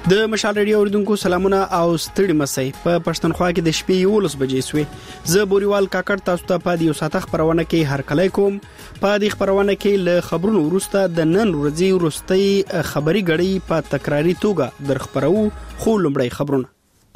د مشال رادیو اوریدونکو سلامونه او ستړي مسئ په پښتونخوا کې د شپې 11 بجې سوې زه بوريوال کاکړ تاسو ته په دې ساعت خبرونه کې هر کله کوم په دې خبرونه کې له خبرونو وروسته د نن ورځې وروستي خبري غړي په تکراری توګه در خبرو خو لومړی خبرونه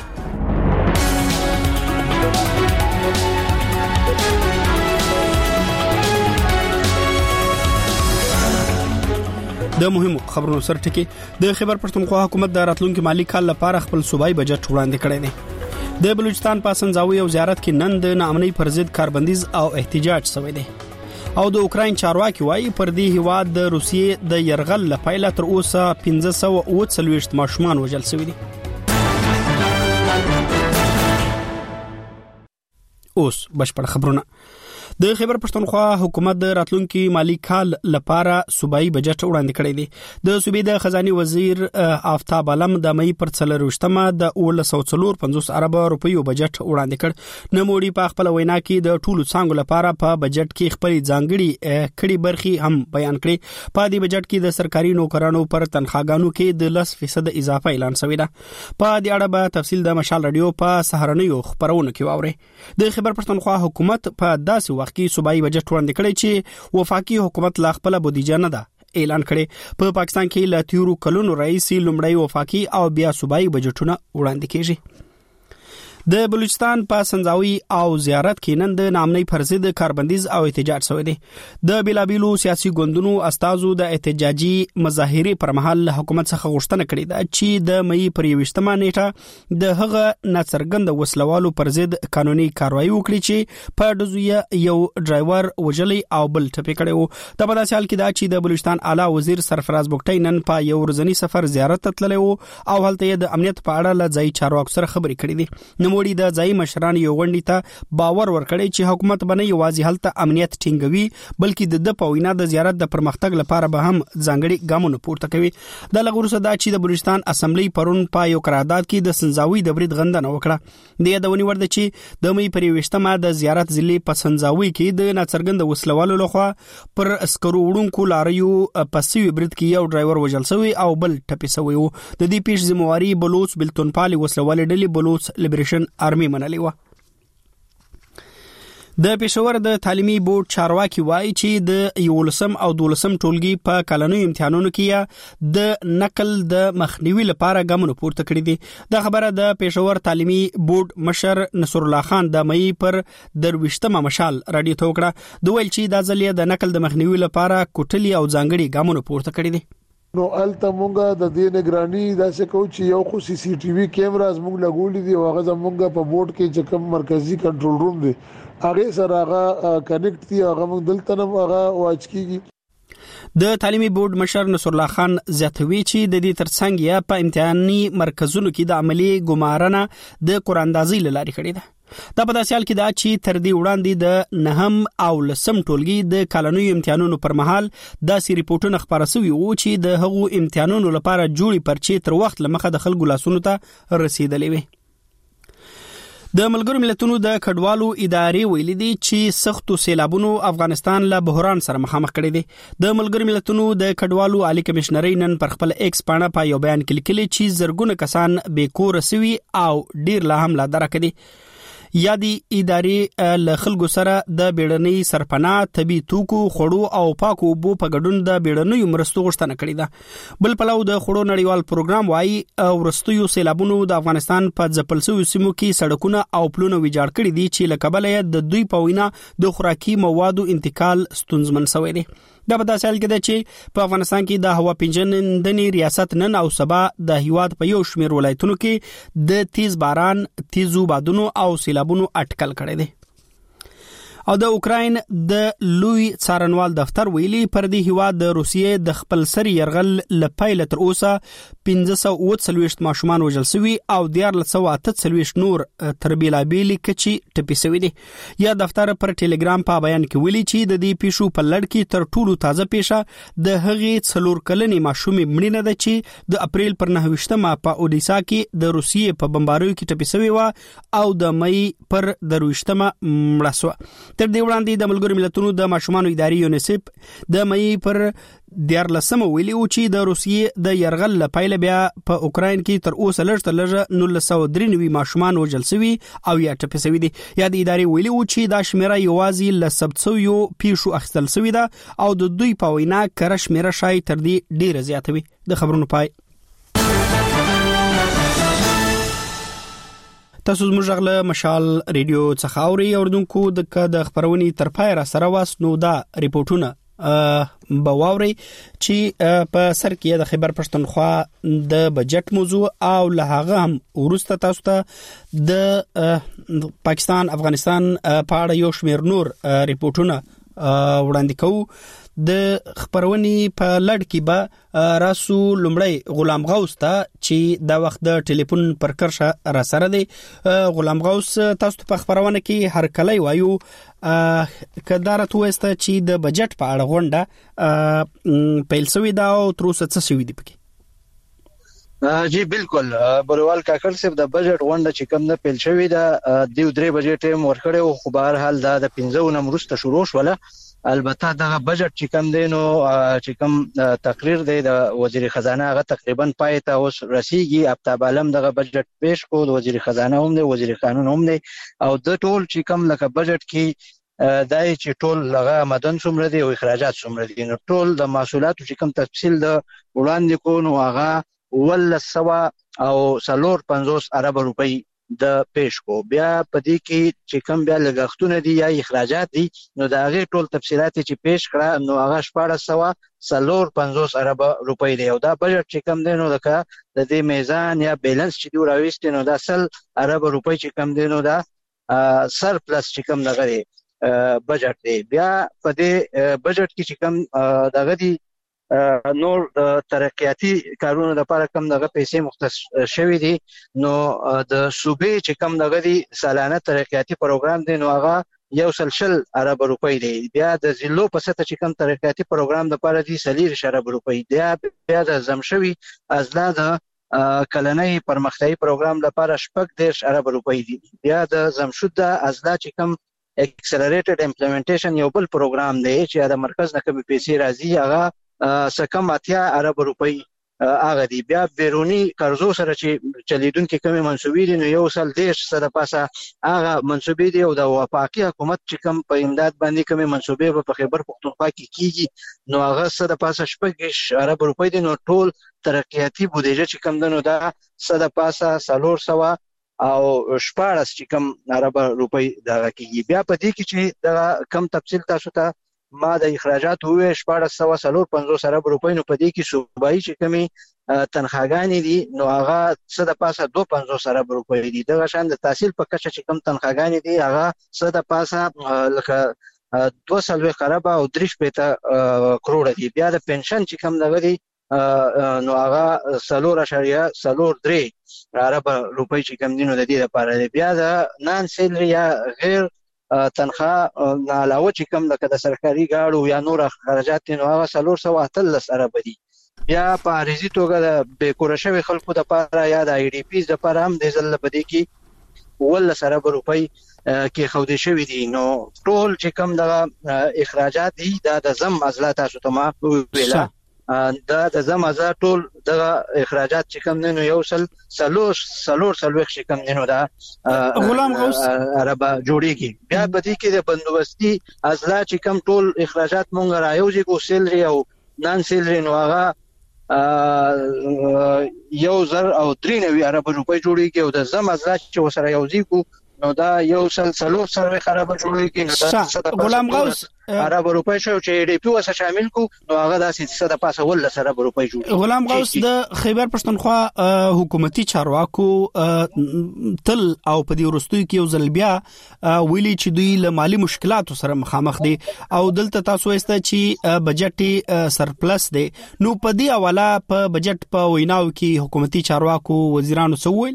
د مهمو خبرونو سره ټکی د خیبر پښتونخوا حکومت د راتلونکي مالی کال لپاره خپل صوبایي بجټ وړاندې کړی دی د بلوچستان په سنځاوي او زیارت کې نن د ناامنۍ پر ضد کاربندیز او احتجاج شوی دی او د اوکراین چارواکي وایي پر دې هیواد د روسیې د يرغل لپاره تر اوسه 1540 ماشومان وژل شوی دي اوس بشپړ خبرونه د خیبر پښتونخوا حکومت د راتلونکي مالی کال لپاره صوبایي بجټ وړاندې کړی دی د صوبې د خزاني وزیر آفتاب علم د مې پر 4 د 1950 ارب روپیو بجټ وړاندې کړ نموړي په خپل وینا کې د ټولو څنګه لپاره په بجټ کې خپل ځانګړي کړي برخي هم بیان کړي په دې بجټ کې د سرکاري نوکرانو پر تنخواګانو کې د 10% اضافه اعلان شوی ده په دې اړه به تفصیل د مشال رادیو په سهارنیو خبرونه کې واوري د خیبر پښتونخوا حکومت په داسې وخت کې صوبایي بجټ وړاندې کړی چې وفاقي حکومت لا خپل بودیجه نه ده اعلان کړي په پاکستان کې لا تیرو کلونو رئیس لومړی وفاقي او بیا صوبایي بجټونه وړاندې کیږي د بلوچستان په سنځاوي او زیارت کې نن د ناامنۍ پر ضد کاربندیز او احتجاج شوی دی د بلابیلو سیاسي ګوندونو استازو د احتجاجي مظاهره پر مهال حکومت څخه غوښتنه کړې ده چې د مې پر 20 نیټه د هغه ناڅرګند وسلوالو پر ضد قانوني کاروایی وکړي چې په دزویه یو ډرایور وجلی او بل ټپي کړي د په داسې حال کې دا چې د بلوچستان اعلی وزیر سرفراز بوکټی نن په یو ورځنی سفر زیارت تللی او هلته د امنیت په اړه ل ځای چارواکو سره خبرې کړې دي نوموړي د ځای مشران یو غونډې ته باور ورکړی چې حکومت باندې یوازې هلته امنیت ټینګوي بلکې د پوینا د زیارت د پرمختګ لپاره به هم ځانګړي ګامونه پورته کوي د لغورسه دا چې د بلوچستان اسمبلی پرون په یو قرارداد کې د سنځاوي د برید غندنه وکړه د یادونې ورده چې د مې پر 20 د زیارت ضلع په سنځاوي کې د ناڅرګند وسلوالو لخوا پر اسکرو وړونکو لاریو پسوي برید کې یو ډرایور وژل شوی او بل ټپي شوی و د دې پیښ ذمہواری بلوچ بلتونپالي وسلوال ډلې بلوچ لیبریشن آرمي منلې و د پېښور د تعلیمي بورډ چارواکي وایي چې د 11 او 12 ټولګي په کلنوي امتحانونو کې د نقل د مخنیوي لپاره ګامونه پورته کړي دي د خبره د پېښور تعلیمي بورډ مشر نصر الله خان د مې پر 23 مشال رادیو ته وکړه د ویل چې د ځلې د نقل د مخنیوي لپاره کوټلي او ځانګړي ګامونه پورته کړي دي نو الته مونږه د دې نگرانی داسې کو چې یو خو سی سی ټي وي کیمراز مونږ لګولې دي او هغه زمونږ په بورډ کې چې کوم مرکزی کنټرول روم دی هغه سره هغه کنیکټ دي هغه مونږ دلته نه هغه واچ کیږي د تعلیمي بورډ مشر نصر الله خان زیاتوي چې د دې ترڅنګ یا په امتحاني مرکزونو کې د عملی ګمارنه د قراندازي لاري کړې ده دا په داسې حال کې دا چې تر دې وړاندې د نهم او لسم ټولګي د کلنوي امتحانونو پر مهال داسې ریپورتونه خبره شوي وو چې د هغو امتحانونو لپاره جوړي پرچې تر وخت لمخه د خلکو لاسونو ته رسیدلې وي د ملګرو ملتونو د کډوالو ادارې ویلي دي چې سختو سیلابونو افغانستان له بحران سره مخامخ کړي دي د ملګرو ملتونو د کډوالو عالی کمشنري نن پر خپل ایکس پاڼه په یو بیان کې لیکلي چې زرګونه کسان بې کور شوي او ډیر لا هم لا درک دي یادي ادارې له خلکو سره د بیړنۍ سرپناه طبي توکو خړو او پاکو اوبو په ګډون د بیړنۍ مرستو غوښتنه کړې ده بل پلو د خړو نړیوال پروګرام وايي ورستیو سیلابونو د افغانستان په ځپلسوي سیمو کې سړکونه او پلونه ویجاړ کړي دي چې لکبلې د دوی په وینا د خوراکي موادو انتقال ستونزمن شوی دی دا په داسې حال کې ده چې په افغانستان کې د هوا پیژندنې ریاست نن او سبا د هیواد په یو شمېر ولایتونو کې د تیز باران تیزو بادونو او سیلابونو اټکل کړی دی او د اوکراین د لوی څارنوال دفتر ویلي پر دې هیواد د روسیې د خپل سری يرغل لپاره تر اوسه 1540 ماشومان وژل شوي او 1448 نور تر بیلابېلي کچي ټپي شوي دي یا دفتر پر ټلګرام په بیان کې ویلي چې د دې پیښو په لړ کې تر ټولو تازه پیښه د هغې 4 کلنې ماشومې مړینه ده چې د اپریل پر 9 په اودیسا کې د روسیې په بمباریو کې ټپي شوی و او د مې پر 20 مړه شوه تر دې وړاندې د ملګرو ملتونو د ماشومانو ادارې یونیسف د مې پر 14 ویلي و چې د روسیې د يرغل لپاره بیا په اوکرين کې تر اوسه لږ 1993 ماشومان وژل شوي او یا ټپي شوي دي. یا د ادارې ویلي و چې دا شمیره یوازې ل سبتسویو پیښو اخیستل شوې ده او د دوی په وینا کره شمیره شای تر دې ډیره زیاتوي. د خبرونو پای. تاسو زموږ غږ مشال ریډیو څخه اوري اوردونکو د خبرونې تر پای را سره واس نو دا ریپورتونه بواوري چې په سر کې د خیبر پښتونخوا د بجټ موضوع او له هغه هم ورسته تاسو ته د پاکستان افغانستان په اړه یو شمېر نور ریپورتونه وړاندې کوو. د خبرونې په لړ کې به راسو لومړی غلام غوث ته چې دا وخت د ټلیفون پر کرشه را سره دی. غلام غوث تاسو په خبرونه کې هر کله وایو کدارت وسته چې د بجټ په اړه غونډه پیل شوې ده او تر اوسه څه شوي دي پکې؟ جی بالکل بروال کاکړ صاحب د بجټ غونډه چې کوم نه پیل شوې ده د 3 بجې ټیم ورکړې او خو بهر حال دا د 15 نمبر شروع شوله. البته دغه بجټ چې کوم دی نو چې کوم تقریر دی د وزیر خزانه هغه تقریبا پای ته اوس رسیدي. آفتاب عالم دغه بجټ پیش کو د وزیر خزانه هم دی وزیر قانون هم دی او د ټول چې کوم لکه بجټ کې دای چې ټول لغه آمدن څومره دي او اخراجات څومره دي نو ټول د محصولاتو چې کوم تفصیل د وړاندې کو نو هغه ول 100 او 450 ارب روپۍ د پیش کو. بیا پدې کې چې کوم بیا لګښتونه دي یا اخراجات دي نو دا هغه ټول تفصيلات چې پیش کړه نو هغه 1450 ارب روپۍ دی او دا بجټ چې کوم دی نو د دې میزان یا بیلانس چې دی راويست نو دا 100 ارب روپۍ چې کوم دی نو دا سرپلس چې کوم دغه بجټ دی. بیا پدې بجټ کې چې کوم دغه دی نور ترقیاتی کارونو لپاره کم دغه پیسې مختص شوې دي نو د صوبې چې کم دغه دي سالانه ترقیاتی پروګرام دی نو هغه 100 ارب روپۍ دی. بیا د ضلعو په سطح چې کم ترقیاتی پروګرام لپاره دي 30 ارب روپۍ دی. بیا د زمشوي ازلا د کلنۍ پرمختیايي پروګرام لپاره 10 ارب روپۍ دي. بیا د زمشود د ازلا چې کم اکسلریټډ امپلیمنټیشن یو بل پروګرام دی چې د مرکز نه کوم پیسې راځي هغه سکم 80 ارب روپۍ هغه دی. بیا بیرونی قرضو سره چې چلیدونکو کومې منسوبې دي نو یو سل 10 پاسه هغه منسوبې دي او د وفاقي حکومت چې کوم په امداد باندې کومې منسوبې په خیبر پختونخوا کې کیږي نو هغه 100 پاسه 10 ارب روپۍ دي. نو ټول ترقیاتی بودیجه چې کوم دنو دا 100 پاسه 400 او 14 چې کوم ارب روپۍ دغه کیږي. بیا په دې کې چې دا کم تفصیل تاسو ته ما د اخراجات وې 1450 ارب روپۍ نو په دې کې صوبایي چې کمی تنخواګانې دي نو هغه 100 پاسه 250 ارب روپۍ دي. دغه شان د تحصیل په کچه چې کم تنخواګانې دي هغه 100 پاسه لکه 200 ارب او 3 کروڑ دي. بیا د پنشن چې کم دغه دي نو هغه 4.03 ارب روپۍ چې کم دي نو د دې لپاره دی. بیا د نان سیلری یا غیر تنخواه علاوه چې کوم لکه د سرکاري ګاړو یا نور خرجات نو هغه 413 ارب دي. بیا په عارضي توګه د بیکوره شوی خلکو د لپاره یا د ای ډی پیز د لپاره هم د ځل په دې کې ول ارب روپۍ کې خوده شوی دي. نو ټول چې کوم د اخراجات دي دا د زم ازلا تاسو ته ما ویلا دا د زم ازلا ټول د اخراجات چې کوم نه یو سل سلور چې کوم نه دا غلام غوث عربه جوړیږي. بیا په دې کې د بندوبستي ازلا چې کوم ټول اخراجات مونږ رايوځي کو سیلري او نان سیلري نو هغه 1000 او 93 ارب روپۍ جوړیږي او د زم ازلا چې وسره یوځي کو نو دا یو سل سلور سره خراب جوړیږي نو دا غلام غوث ارب روپۍ شو چې ډي پی وسه شامل کو نو هغه د 100 پاسه ول سره روپۍ جوړ. غلام غوث د خیبر پښتونخوا حکومتي چارواکو تل او په دې ورستوي کې یو ځل بیا ویلي چې دوی له مالی مشکلاتو سره مخامخ دي او دلته تاسو وایسته چې بجټي سرپلس دي نو په دې حواله په بجټ په ویناو کې حکومتي چارواکو وزیرانو سوویل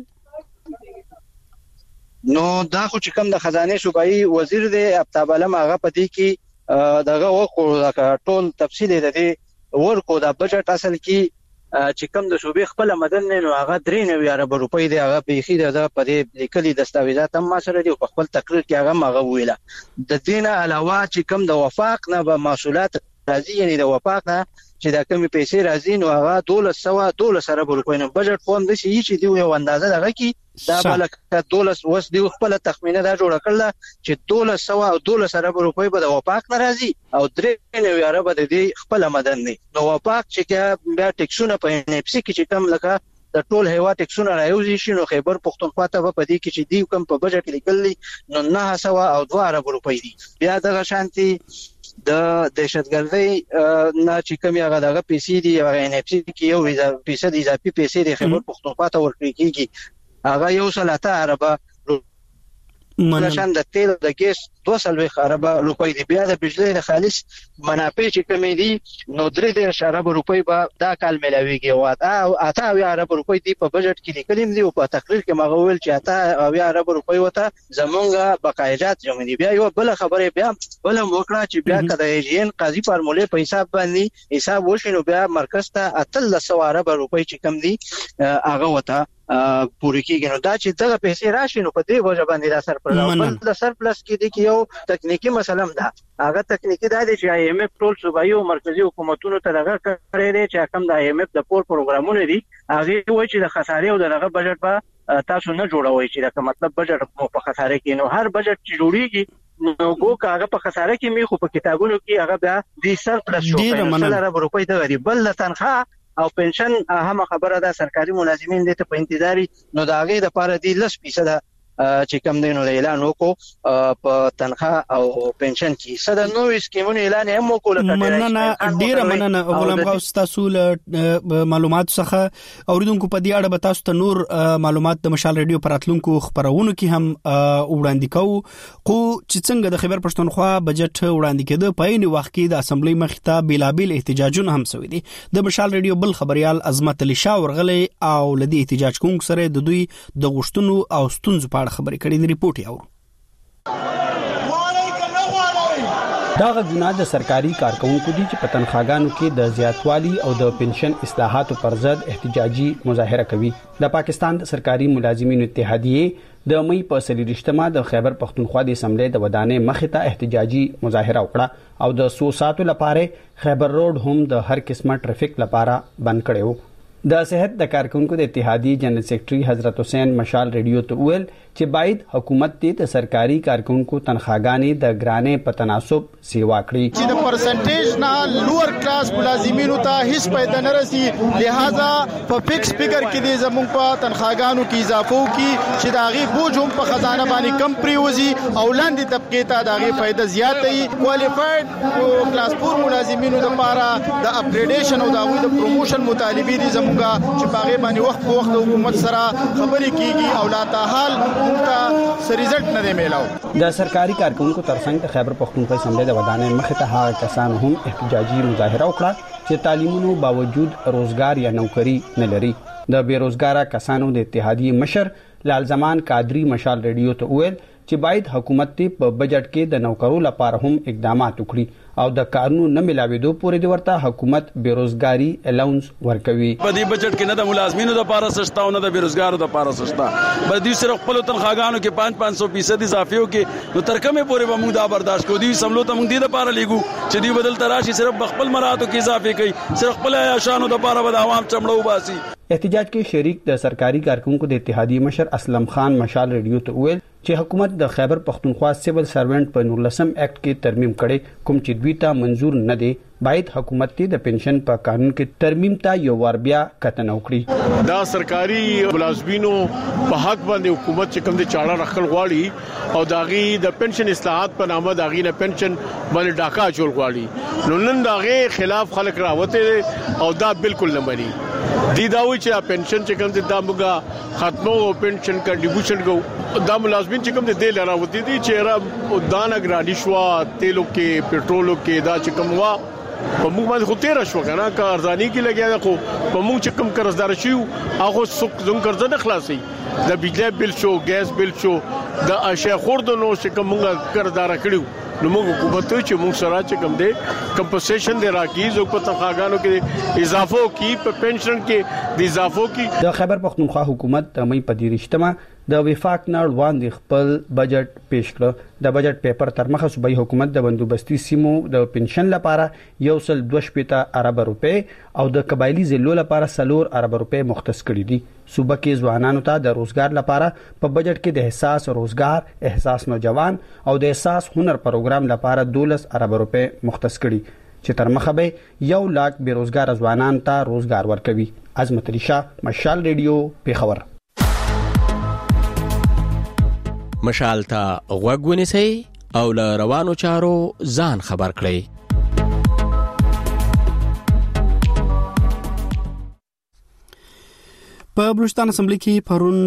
نو دا خو چې کوم د خزانه صوبایي وزیر دی آفتاب عالم هغه پدې کې دغه وکړه ټول تفصیل دی ورکو د بجټ اصل کې چې کوم د صوبې خپل مدن نه نو هغه 93 ارب روپۍ دی هغه بيخي د پدې لیکلي دستاویزات هم ما سره دی په خپل تقریر کې هغه ویله. د دینه علاوه چې کوم د وفاق نه به محصولات راځي یعنی د وفاق نه چې دا کمی پیسې راځي نو هغه 1200 ارب روپۍ نه بجټ قوم د شي چې دی یو اندازه دغه کی دا بلک 12 وس دی خپل تخمینه دا جوړ کړل چې 1200 ارب روپۍ به د وپاک ناراضي او 93 ارب د دې خپل مدن نه نو وپاک چې بیا ټیکسونه په NFC کې چې کم لکه د ټول هوا ټیکسونه راوځي شي نو خیبر پختونخوا ته په دې کې چې دی کم په بجټ لیکلي نو 902 ارب روپۍ دي بیا دغه شانتي د دهشتګردۍ نه چې کومه هغه دغه پیسې دي او NFC کې یو پیسې اضافي پیسې د خیبر پختونخوا ته ورکړي کیږي هغه یو سلاته اربه منشان د تیل د ګیس 200 ارب روپۍ دی بیا د بجلی د خالص منافع چې کمی دي نو 3 ارب روپۍ به دا کال ملاويږي او اته ارب روپۍ دی په بجټ کې لیکلیم دی او په تقریر کې مغول چې اته ارب روپۍ وته زمونږه بقایجات جمع دي بیا یو بل خبره بیا بل موکړه چې بیا کده ایجن قاضي فارمولې په حساب باندې حساب وشینو بیا مرکز ته 300 ارب روپۍ چې کم دي هغه وته پوری کېږي نو دا چې دغه پیسې راشي نو په دې وجه باندې دا سرپلس د سرپلس کې دي کې یو تکنیکی مسله ده هغه تکنیکی دا دی چې IMF ټول صوبایي او مرکزی حکومتونو ته دغه کړی دی چې کوم د IMF د پور پروګرامونه دي هغه وایي چې د خسارې او دغه بجټ به تاسو نه جوړوي چې دا مطلب بجټ په خسارې کې نو هر بجټ چې جوړیږي نو هغه په خسارې کې می خو په کتابونو کې هغه بیا د سرپلس شو په روپۍ د غریب بل تنخواه او پنشن هم خبره ده سرکاري ملازمین دې ته په انتظاری نو دا غي د پاره دي 10% چې کم دینو اعلان وکړو په تنخواه او پنشن کې صد نوې سکیمونه اعلان هم وکړل مننه ډیره مننه غلام غوث تاسو معلومات څخه اوریدونکو په دې اړه به تاسو ته نور معلومات د مشال ریډیو پراتلونکو خبرونو کې هم وړاندې کوو خو چې څنګه د خیبر پښتونخوا بجټ وړاندې کېده په عین وخت کې د اسمبلی مخې ته بیلابل احتجاجونه هم شوي دي د مشال ریډیو بل خبريال عظمت علي شاه ورغلي او لدی احتجاج کوونکو سره د دوی د غشتونو او ستونزو په خبرې کړې د ریپورت یو دا غوښنه د سرکاري کارکونکو دي چې په تنخواګانو کې د زیاتوالي او د پنشن اصلاحاتو پر ضد احتجاجي مظاهره کوي د پاکستان د سرکاري ملازمینو اتحادیه د مې په 23 د خیبر پښتونخوا د اسمبلی د ودانې مخې ته احتجاجي مظاهره وکړه او د 100 ساعتو لپاره خیبر روډ هم د هر قسمه ټریفیک لپاره بند کړو د صحت د کارکونکو د اتحادیه جنرال سیکریټري حضرت حسین مشال ریډیو ته ویل چې باید حکومت د سرکاري کارکونکو تنخواګانې د ګرانې په تناسب سیوا کړي چې د پرسنټیج نه لوور کلاس ملازمینو ته هیڅ پیدا نه رسي لہذا په فکس فګر کې د زموږ په تنخواګانو کې اضافه وکړي چې د هغه بوج هم په خزانه باندې کم پریوزي او لاندې طبقه ته د هغه فائدہ زیاتې کوالیفاید کلاس 4 ملازمینو لپاره د اپګریډیشن او د هغه د پروموشن مطالبه دي زموږه چې باغې باندې وخت په وخت حکومت سره خبرې کیږي او لا تعال سریزلټ نه دی میلاو د سرکاري کارکونکو ترڅنګ د خیبر پښتونخوا اسمبلی د ودانې مخې ته هغه کسان هم احتجاجي مظاهره وکړه چې تعلیمونو باوجود روزګار یا نوکری نه لري د بیروزګاره کسانو د اتحادیه مشر لال زمان قادری مشال ریډیو ته ویل چې باید حکومت په بجټ کې د نوکرو لپاره هم اقدامات وکړي او د قانون نه ملاويدو پورې د ورته حکومت بیروزګاری الاونس ورکوي په دې بجټ کې نه د ملازمینو د لپاره سستا او نه د بیروزګارو د لپاره سستا به دې سره خپل تنخواګانو کې 500% اضافه وکړي نو تر کومه پورې به موږ دا برداشت کوو دي سملو ته موږ دې لپاره لګو چې دې بدل تراشي صرف خپل مراتو کې اضافه کوي صرف خپل عیاشانو د لپاره به عوام چمړو باسي احتجاج کې شریک د سرکاري کارکونکو د اتحادیه مشر اسلم خان مشال ریډیو ته ویل چې حکومت د خیبر پښتونخوا سیول سروینټ په 19 اکټ کې ترمیم کړي کوم چې دوی ته منزور نه دي باید حکومت د پنشن په قانون کې ترمیم ته یو ور بیا کتنه وکړي دا سرکاري ملازمینو په حق باندې حکومت چې کوم د چاړه رخل غواړي او داغي د پنشن اصلاحات په نامه داغي نه پنشن باندې ډاکا جوړ غواړي نو نن داغه خلاف خلک راوته او دا بالکل نه مني دی داوی چې پنشن چې کوم د دامګه ختمو او پنشن کنټریبیوشن کو دا ملازمین چې کوم د دې لراوتی دي چې را دانه ګرانی شو تیلو کې پېټرولو کې دا چې کوم وا په موږ باندې خو تیر شو کنه کارځانی کې لګیا خو په موږ چې کوم قرضدار شو هغه څوک زموږ قرض نه خلاصي د بجلی بل شو ګیس بل شو د اشیا خوردونو چې کوم موږ قرضدار کړیو نو موږ حکومت چې موږ سره چې کوم دی کمپنسیشن دی راکې زو په تنخواګانو کې اضافه کی په پنشن کې د اضافه کی. د خیبر پختونخوا حکومت د مې په 13 د وفاق نه وړاندې خپل بجټ پیش کړ. د بجټ پیپر تر مخه صوبایي حکومت د بندوبستي سیمو د پنشن لپاره 1.2 ارب روپے او د قبایلی ضلعو لپاره 4 ارب روپے مختص کړي دي. صوبه کې ځوانانو ته د روزګار لپاره په بجټ کې د احساس روزګار، احساس نوجوان او د احساس هنر پروګرام لپاره 12 ارب روپے مختص کړي چې تر مخه به 1 लाख بیروزګار ځوانان ته روزګار ورکوي. عظمت علي شاه، مشال ریډیو، پیښور. مشال ته غوږ ونیسئ او له روانو چارو ځان خبر کړئ. په بلوچستان اسمبلی کې پرون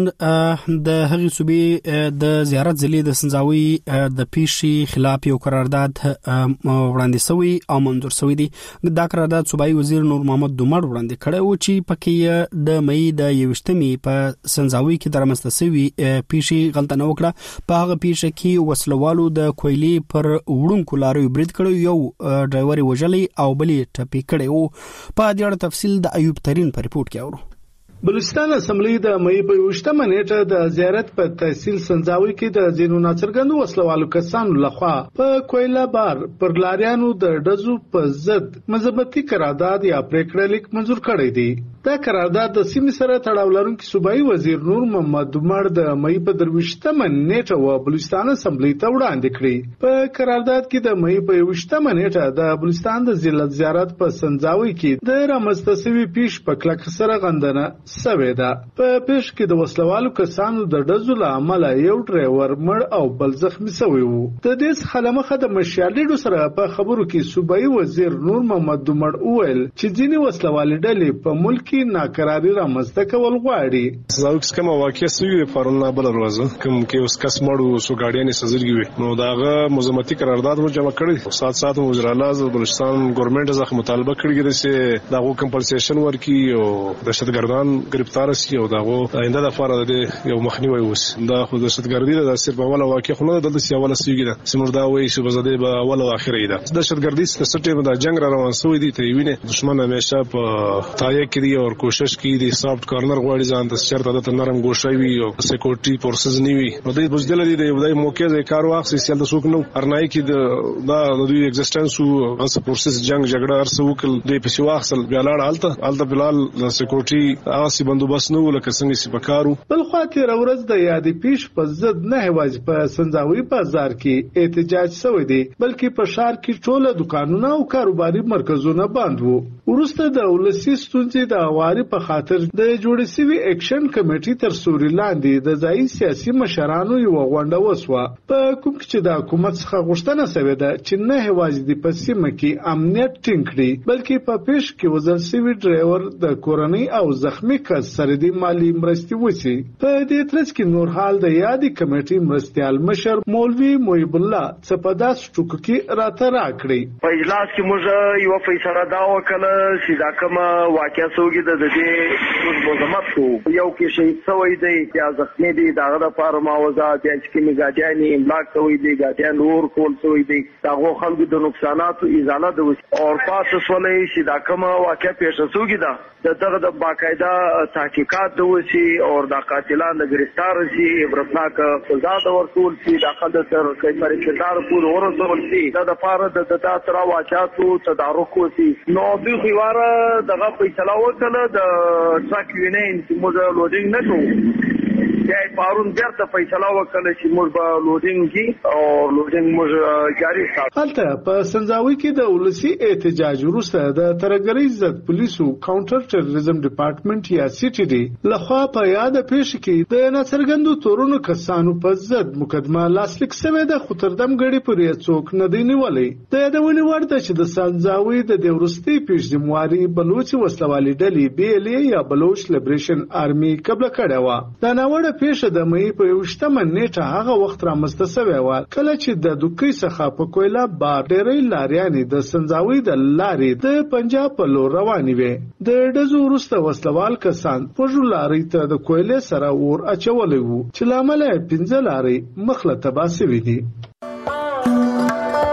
د هغې صوبې د زیارت ضلع د سنځاوي د پیشي خلاف یو قرارداد وړاندې شوی او منظور شوی دی. دا قرارداد صوبایي وزیر نور محمد دومړ وړاندې کړی و چې پکې د مې د 21مې په سنځاوي کې درمسته شوی پیشي غلطه نه وکړه. په هغه پیښه کې وسلوالو د کویلي پر وړونکو لاریو برید کړی، یو ډرایور وژلی او بلې ټپي کړی و. په دې اړه تفصیل د ایوب ترین په ریپورت کې اورو. بلوچستان اسمبلی د مې په 28مه نیټه د زیارت په تحصیل سنځاوي کې د ځینو ناڅرګندو وسلوالو کسانو لخوا په کویلا بار پر لاریانو د ډزو په ضد مذهبي قرارداد یا پریکړه لیک منظور کړی دی. دا قرارداد د سیمې سره تړاو لرونکي صوبایي وزیر نور محمد دومړ د مې په 23مه نیټه و بلوچستان اسمبلی ته وړاندې کړی. په قرارداد کې د مې په 28مه نیټه د بلوچستان د ضلع زیارت په سنځاوي کې د رامنځته شوي پیش په کلک سره غندنه سوی ده. په پیش کې د وسلوالو کسانو د ډزو له امله یو ډرایور مړ او بل زخمی شوی و. د دې څخه لمخه د مشالډو سره په خبرو کې صوبایي وزیر نور محمد دومړ وویل چې ځینې وسلوالې ډلې په ملک کې ناکراري رامنځته کول غواړي. زاوکس کوم واقع سوي پرونه بل ورځ کوم کې اوس کس مړو سو ګاډیانې سزرګي وي نو داغه مزمتي قرارداد مو جمع کړی. سات وزیر اعلی بلوچستان ګورنمنت ځخ مطالبه کړی چې داغه کمپنسیشن ورکي او دهشتګردان گرفتار شي او داغه آینده د فار د یو مخنیوي وس. دا خو دهشتګردي د صرف اوله واقع خو نه د سیاوله سویګي ده سمردا وایي چې بزاده به اوله او اخره ده. دهشتګردي ستاسو د جنگ را روان سوی دي ته ویني دشمن همیشه په تایه کې دی او کوشش کوي د سافټ کارنر غواړي ځان د شرط د نرم ګوشوي او سکیورټي فورسز نیوي نو د بوجدل دي د یو موقع د کار واخ سیل د سوق نو ارنای کې د دوی ایگزیسټنس او اس فورسز جنگ جګړه ارسو وکړ د پښو واخل بیالاړ حالت بلال د سکیورټي آسی بندوبست نو لکه څنګه چې پکارو. بل خو تیر ورځ د یادې پیش په ضد نه هواج په سنځاوي بازار کې احتجاج شوی دی بلکې په ښار کې ټول دکانونه او کاروباري مرکزونه بند وو. ورسته د ولسی ستونزې د اواري په خاطر د جوړ شوی اکشن کمیټې تر سوري لاندې د ځای سیاسي مشرانو یو غونډه وسوه په کوم چې د حکومت څخه غوښتنه شوې ده چې نه هواج د پسیمه کې امنیت ټینګ کړي بلکې په پیش کې وزل شوی ډرایور د کورنۍ او زخمی کس سره د مالی مرستې وسی. په دې ترڅ کې نور حال د یادې کمیټې مرستيال مشر مولوي محب الله صفداس ټوک کې راته راکړي. په اجلاس کې موږ یو فیصله دا وکړه چې دا کوم واقعیا سوګي د دې مزمت کو یو کې شهید شوی دی یا زخمی دی داغه د فارماوزه د چې میګاډیانی املاک شوی دی ګاډیان ور کول شوی دی داغه خلکو د نقصاناتو ازاله د او پاتې سولې چې دا کوم واقعیا پیښ شوی دا دغه د باقاعده تحقیقات دوسی او د قاتلانو گرفتار شي عبرتناک سزا د ورکول شي داخل تر کیفر کردار پور ورسول شي دا د فار د تاسو واقعاتو تدارک وسی. نو دوی خيواره دغه فیصله وکړه د ټرک یونین چې موږ لوډینګ نه کوو یا پارون بیرته فیصله وکړه چې موږ به لوډینګ کی او لوډینګ موږ جاری ساتو. هلته په سنځاوي کې د ولسی احتجاج وروسته د ترګری ضد پولیسو کاونټر ټیرریزم ډپارټمنټ یا سی ټی ډي لخوا په یاد پیښ کې د ناڅرګندو تورونو کسانو په ضد مقدمه لاسلیک شوې ده خو تر دم غړي پرې څوک نه دی نیولې. د یادونې وړ ده چې د سنځاوي د دورستي پیښ ذمہواري بلوچ وسلوالي ډلې بي ال اي یا بلوچ لیبریشن آرمي قبل کړه و. دا ناوړه پیښه د مې په 28مه نیټه هغه وخت رامنځته شوې و کله چې د دوکۍ څخه په کویلا بار ډېرې لاریانې د سنځاوي د لارې د پنجاب په لور روانې وې. د ډزو وروسته وسلوال کسان په لارې ته د کویلې سره ور اچولې وو چې لامل 15 لارې مخله تباه شوې دي.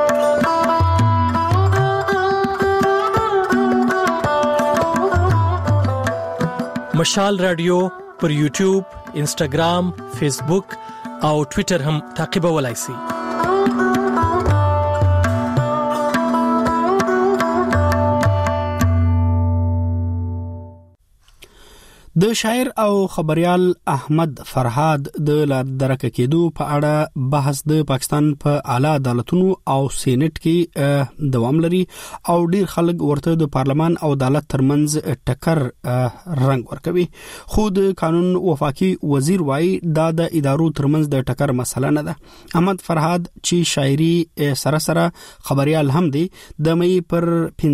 مشال رادیو پر یوټیوب، انسټاګرام، فیسبوک او ټوئیټر هم تعقیبولای شئ. د شاعر او خبريال احمد فرهاد د لادرکه کېدو په اړه بحث د پاکستان په اعلی عدالتونو او سېنات کې دوام لري او ډیر خلک ورته د پارلمان او عدالت ترمنځ ټکر رنګ ورکوي. خو د قانون وفاقي وزیر وايي دا د ادارو ترمنځ د ټکر مسله نه ده. احمد فرهاد چې شاعري سره خبريال هم دی د مې پر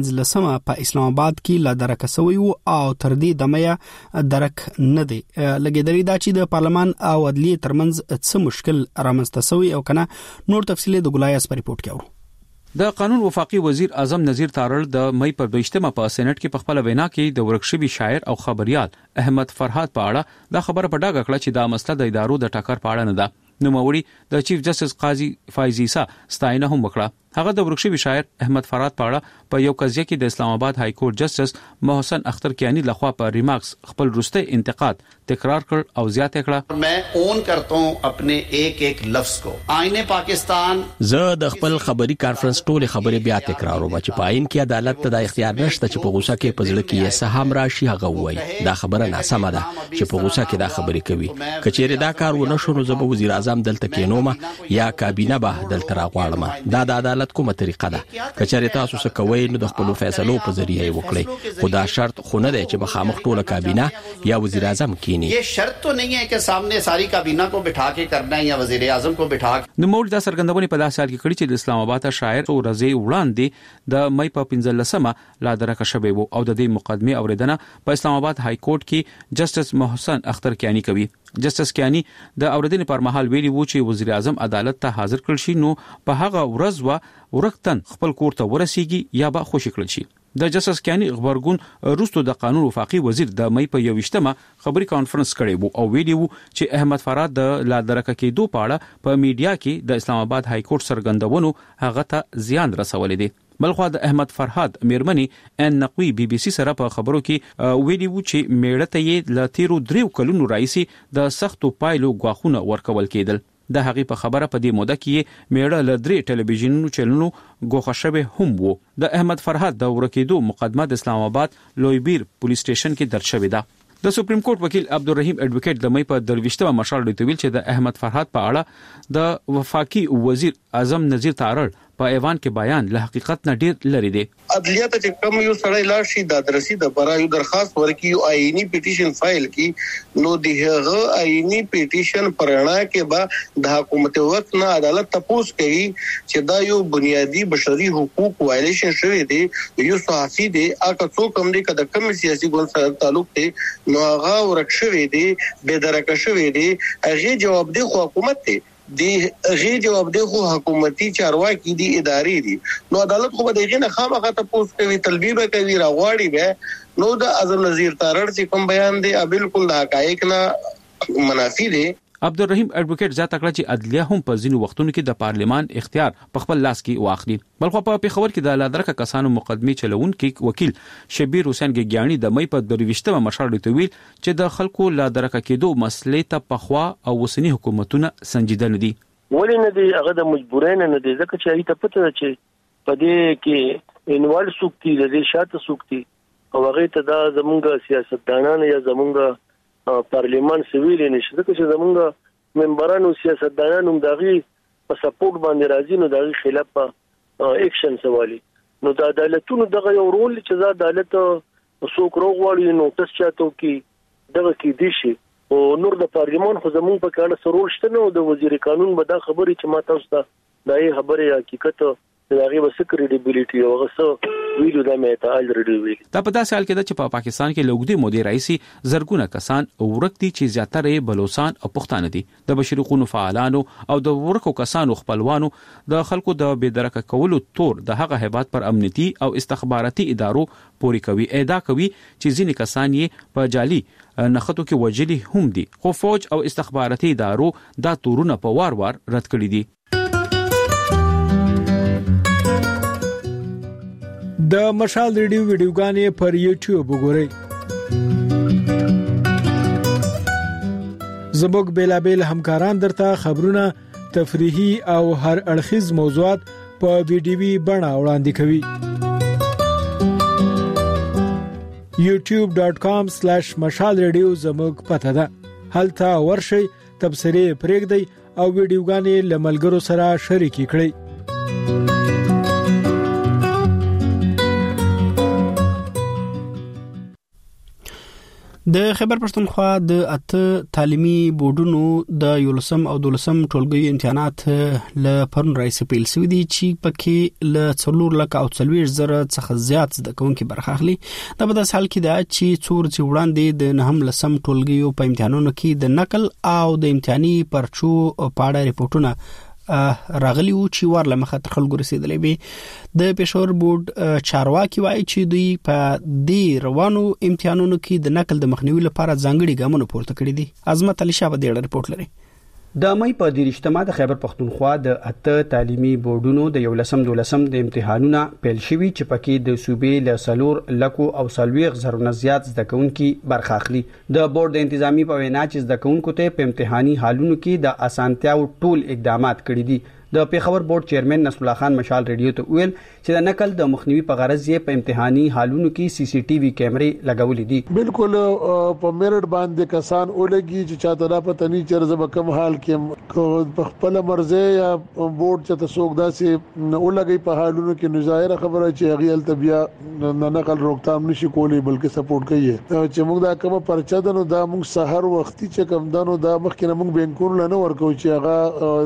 15 په اسلام آباد کې لادرکه شوی او تر دې دمه درک نه دی لګیدلی دا چې د پارلمان او عدلیه ترمنځ څه مشکل رامنځته شوی او کنه. نور تفصیل د ګلایاس په ریپورت کې اورو. د قانون وفاقي وزیر اعظم نذیر تارړ د مې پر 22 په سېنات کې په خپل وینا کې د ورکشبي شاعر او خبريال احمد فرهاد په اړه دا خبره په ډاګه کړه چې دا مسله د ادارو د ټکر په اړه نه ده. نو موري د چیف جسټس قاضي فایز عیسی ستاینه هم وکړه. هغه د ورکشبي شاعر احمد فرهاد په اړه په یو قضیه کې د اسلام آباد های کورټ جسټس محسن اختر کیانی لخوا په ریمارکس خپل روسته انتقاد تکرار کړ او زیاته کړه. मैं اون करता हूं अपने एक एक लफ्ज को. आईने पाकिस्तान زه د خپل خبري کانفرنس ټول خبرې بیا تکراروم چې په آئین کې عدالت ته د اختیار نشته چې په غوسه کې پزړه کې سهم راشي هغه وایي. دا خبره ناسمه ده چې په غوسه کې دا خبرې کوي. کچېره دا کار ونه شو نو زه به وزیر اعظم دلته کېنوم یا کابینه به دلته راغواړم. دا د عدالت کومه طریقه ده. کچېره تاسو څه کوئ نو د خپل فیصلو په ذریعہ وکړئ. خو دا شرط خو نه دی چې مخامخ ټوله کابینه یا وزیر اعظم کېني. ये शर्त तो नहीं है कि सामने सारी काबीना को बिठा के करना है या वजीर आजम को बिठा के. نو موږ دا څرګندونه په داسې حال کې کړې چې د اسلام آباد شاعر او رضی وړاندې د مې په 15 لا درکه شوی وو او د دې مقدمه اوریدنه په اسلام آباد های کورټ کې جسټس محسن اختر کیانی کوي. جسټس کیانی د اوریدنې پر مهال ویلي وو چې وزیر اعظم عدالت ته حاضر کړل شي نو په هغه ورځ ورکتن خپل کور ته ورسیږي یا به خوشی کړل شي. د جسټس کیانی خبرګون روستو د قانون وفاقي وزیر د مې په 21 خبري کانفرنس کړی وو او ویلي وو چې احمد فرهاد د لادرکه کېدو په اړه په میډیا کې د اسلام آباد های کورټ سرګندونو هغه ته زیان رسولې دي. بلخو د احمد فرهاد میرمنی ان نقوی بي بي سي سره په خبرو کې ویلي وو چې میړه ته یې ل تیرو 3 کلونو راځي د سختو پایلو غواخونه ورکول کېدل. د هغې په خبره په دې موده کې میړه ل 3 ټلویزیونونو چینلونو ګوښه شوی هم وو. د احمد فرهاد د ورکېدو مقدمه د اسلام آباد لویبیر پولیس سټیشن کې درج شوې ده. د سپریم کورټ وکیل عبدالرحیم ایڈوکیټ د مې په 23 مشال ډیټویل چې د احمد فرهاد په اړه د وفاقي وزیر اعظم نذیر تارړ په ایوان کې بیان له حقیقت نه ډیر لري دی. عدلیه ته کم یو سړی لاړ شي د درسي د برا یو درخواست ورکي یو آئینی پیټیشن فایل کی نو دغه آئینی پیټیشن پرانا کې با د حکومت وخت نه عدالت تپوس کوي چې دا یو بنیادی بشري حقوق وایلیشن شوی دی. یو صحافي دی اګه څوک هم دی کده کم سیاسي ګوند سره تعلق دی نو هغه ورکشوي دی به درکه شوی دی هغه جواب دی خو حکومت دی دی غي جواب دی خو حکومتي چارواکي دي اداري دي نو عدالت خو به دغه نه خامخا تاسو کوي طلبي به کوي راغواړي به نو د اعظم نذیر تارړ چې کوم بیان دی بالکل د حقایق نه منافي دی. عبدالرحیم ایڈوکیټ ځا تکړه چې عدلیه هم په ځینو وختونو کې د پارلمان اختیار په خپل لاس کې واخلي. بلخو په پیښور کې د لادرکه کسانو مقدمه چلون کې وکیل شبیر حسین ګیانی د مې په 23 مشال ډیټویل چې د خلکو لادرکه کېدو مسلې ته پخوا او وسنی حکومتونه سنجیدل دي. ولې نه دي هغه د مجبورین نه دي ځکه چې ایته پته ده چې په دې کې انوال سوکتي د دې شاته سوکتي او هغه ته دا زمونږ سیاستدانان یا زمونږ پارلیمان سویل نشي ځکه چې زمونږ ممبرانو سیاستدانانو دغه په سپورټ باندې راځي نو دغه خلاف اکشن سوالي نو د عدالتونو دغه یو رول چې د عدالت څوک روغواړي نو تاسو چاته کې دغه کې دي شي او نور د پارلیمان خو زمونږ په کاله سرول شته نو د وزیر قانون به دا خبرې چې ما تاسو ته دغه خبره حقیقت دغه وسه کریډیبিলিټي او غسه ویلو د مې ته الریډي ویل. دا په داسې حال کې ده چې په پاکستان کې لوګدي مودي رئیسي زرګونه کسان ورکتي چې زیاتره بلوچستان او پښتانه دي. د بشري قانون فعالانو او د ورکو کسانو خپلوانو د خلکو د بيدرکه کولو تور د هغه هیبات پر امنیتي او استخباراتي ادارو پوری کوي ادا کوي چې ځینې کسان یې په جالي نخټو کې وجلي هم دي خو فوج او استخباراتي ادارو دا تورونه په وار رد کړی دي. د مشال ریډیو ویډیوګانې پر یوټیوب وګورئ. زموږ بیلابل همکاران درته خبرونه، تفریحي او هر اړخیز موضوعات په ویډیوي بڼه وړاندې کوي. youtube.com/مشال رادیو زموږ پته ده. هلته ورشئ، تبصرې پرېږدئ او ویډیوګانې له ملګرو سره شریکې کړئ. د خیبر پښتونخوا د اته تعلیمي بورډونو د 11 او 12 ټولګي امتحانات ل پرون رئیس پیل سوي دي چې پکې ل 4 لک او 40 زره څخه زیات د کوونکو برخه اخلي. دا په داس حال کې دا چې څور چې وړاندې د نهم لسم ټولګي په امتحانونو کې د نقل او د امتحاني پرچو پاړه ریپورتونه راغلی و چې ورله مخه تر خلکو رسیدلې به. د پېښور بورډ چارواکي وایي چې دوی په دې روانو امتحانونو کې د نقل د مخنیوي لپاره ځانګړي ګامونه پورته کړي دي. عظمت علي شاه د ریپورت لري. د مې په 13مه د خیبر پښتونخوا د اته تعلیمي بورډونو د 11 د امتحانونه پیل شوي چې پکې د صوبې له 4 لکو او 40 زره زیات زده کوونکي برخه اخلي. د بورډ د انتظامی په وینا چې زده کوونکو ته په امتحاني حالونو کې د اسانتیاو ټول اقدامات کړي دي. د پیښور بورډ چیرمن نصر الله خان مشال ریډیو ته ویل چې د نقل د مخنیوي په غرض یې په امتحاني حالونو کې سی سی ټي وي کیمرې لګولې دي. بالکل په میرټ باندې کسان اولګي چې چاته را پته نه چرزه به کم حال کې په خپل مرزه یا بورډ چې تاسو داسې اولګي په حالونو کې نظاهر خبره چې غیل طبيعه نقل روکتام نشي کولی بلکې سپورټ کوي. چې موږ دا کومه پرچا دنو دا موږ سحر وختي چې کم دنو دا مخکې موږ بینکونو لنه ورکو چې هغه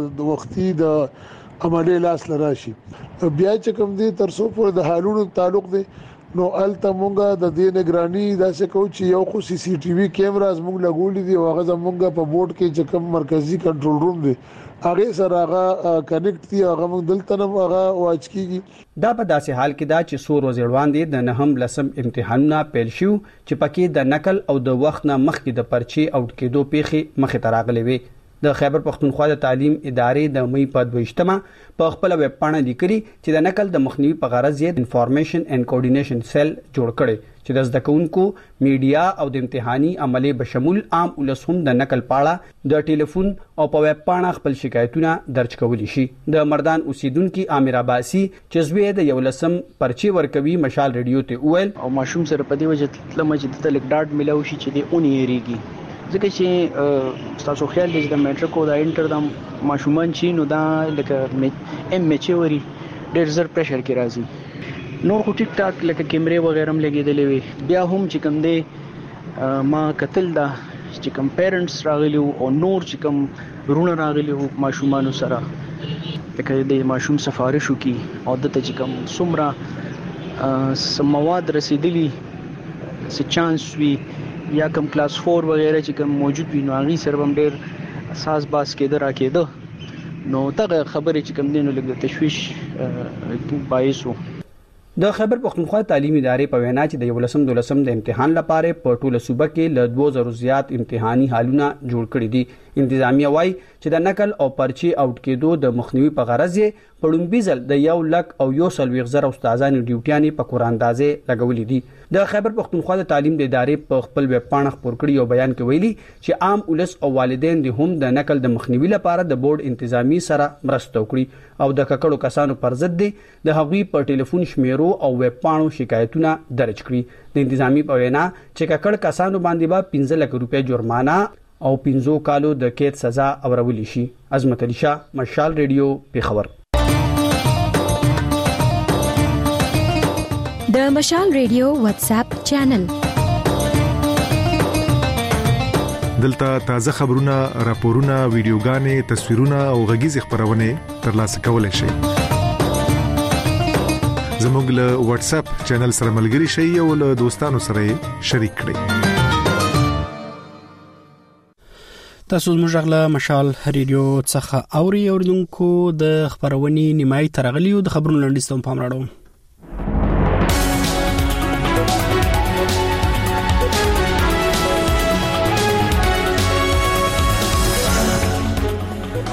وختي د عملی لاس لراشي. بیا چې کوم دي تر څو پر د حالونو تعلق دي نو الته مونږه د دې نگرانی داسې کو چې یو خو سی سی ټي وي کیمراز مونږ لګولې دي او هغه زمونږه په بورډ کې چې کوم مرکزی کنټرول روم دی هغه سره هغه کنیکټ دي هغه مونږ دلته نه هغه واچ کیږي. دا په داسې حال کې دا چې سور وزیر وړاندې د نهم لسم امتحانونه پیل شو چې پکې د نقل او د وخت نه مخکې د پرچی اوټ کېدو پیخي مخې ته راغلي وي. د خیبر پښتونخوا د تعلیم ادارې د مې په 22مه په خپل ویب پاڼه لیکلي چې د نقل د مخنیوي په غرض یې انفارمیشن اینڈ کوارډینیشن سیل جوړ کړي چې د زده کوونکو میډیا او د امتحاني عملي بشمول عام ولسهم د نقل پاړه د ټلیفون او په ویب پاڼه خپل شکایتونه درج کولی شي. د مردان اوسیدونکو عامر عباسي چې زوی د 11 پرچی ورکوي مشال ریډیو ته ویل او ماشوم سره په دې وجه تلمه چې د لیک ډاټ ملو شي چې د اونې ریږي ځکه چې تاسو خیال دې د میټریک او د انټر د ماشومان چې نو دا لکه ام میچوري ډېر زر پریشر کې راځي. نور خو ټیک ټاک لکه کیمرې وغیرہ هم لګېدلې وي. بیا هم چې کوم دی ما قتل دا چې کوم پیرنټس راغلي او نور چې کوم رونه راغلي او ماشومان سره لکه د ماشوم سفارش وکي او د ته چې کوم څومره سمواد رسیدلی س چانس وی یا کم کلاس 4 وغیرہ چې کوم موجود وي نو هغه سره هم ډېر اساس باس کېده راکېده نو تغه خبرې چې کوم دینو لګ تشویش باعثو. د خیبر پښتونخوا تعلیمي ادارې په وینا چې د 11 د امتحان لپاره په ټوله صوبه کې له 2000 زیات امتحاني حالونه جوړ کړي دي. انتظامیه وايي چې د نقل او پرچی اوټ کېدو د مخنیوي په غرض یې په لومبي ځل د 1 لک او 140 استادانو ډیوټیانې په قراندازې لګولې دي. د خیبر پښتونخوا د تعلیم د ادارې په خپل ویب پاڼه خپور کړی او بیان کې ویلي چې عام ولس او والدین د هم د نقل د مخنیوي لپاره د بورډ انتظامی سره مرسته وکړي او د ککړو کسانو پر ضد دي د هغوی په ټلیفون شمیرو او ویب پاڼو شکایتونه درج کړي. د انتظامی په وینا چې ککړ کسانو باندې به 15 لک روپیا جرمانه او 15 کالو د قید سزا اورول شي. عظمت علي شاه مشال ریډیو پیښور. د مشال ریډیو واتس اپ چینل دلته تازه خبرونه، راپورونه، ویډیوګانې، تصویرونه او غږیز خبرونه ترلاسه کولای شئ. زموږ له واتس اپ چینل سره ملګري شئ او له دوستانو سره شریک کړئ. تاسو زموږ غلا مشال ریډیو څخه اوریدونکو د خبرونې نیمای ترغلیو د خبرونو لنډیستوم پام راړو.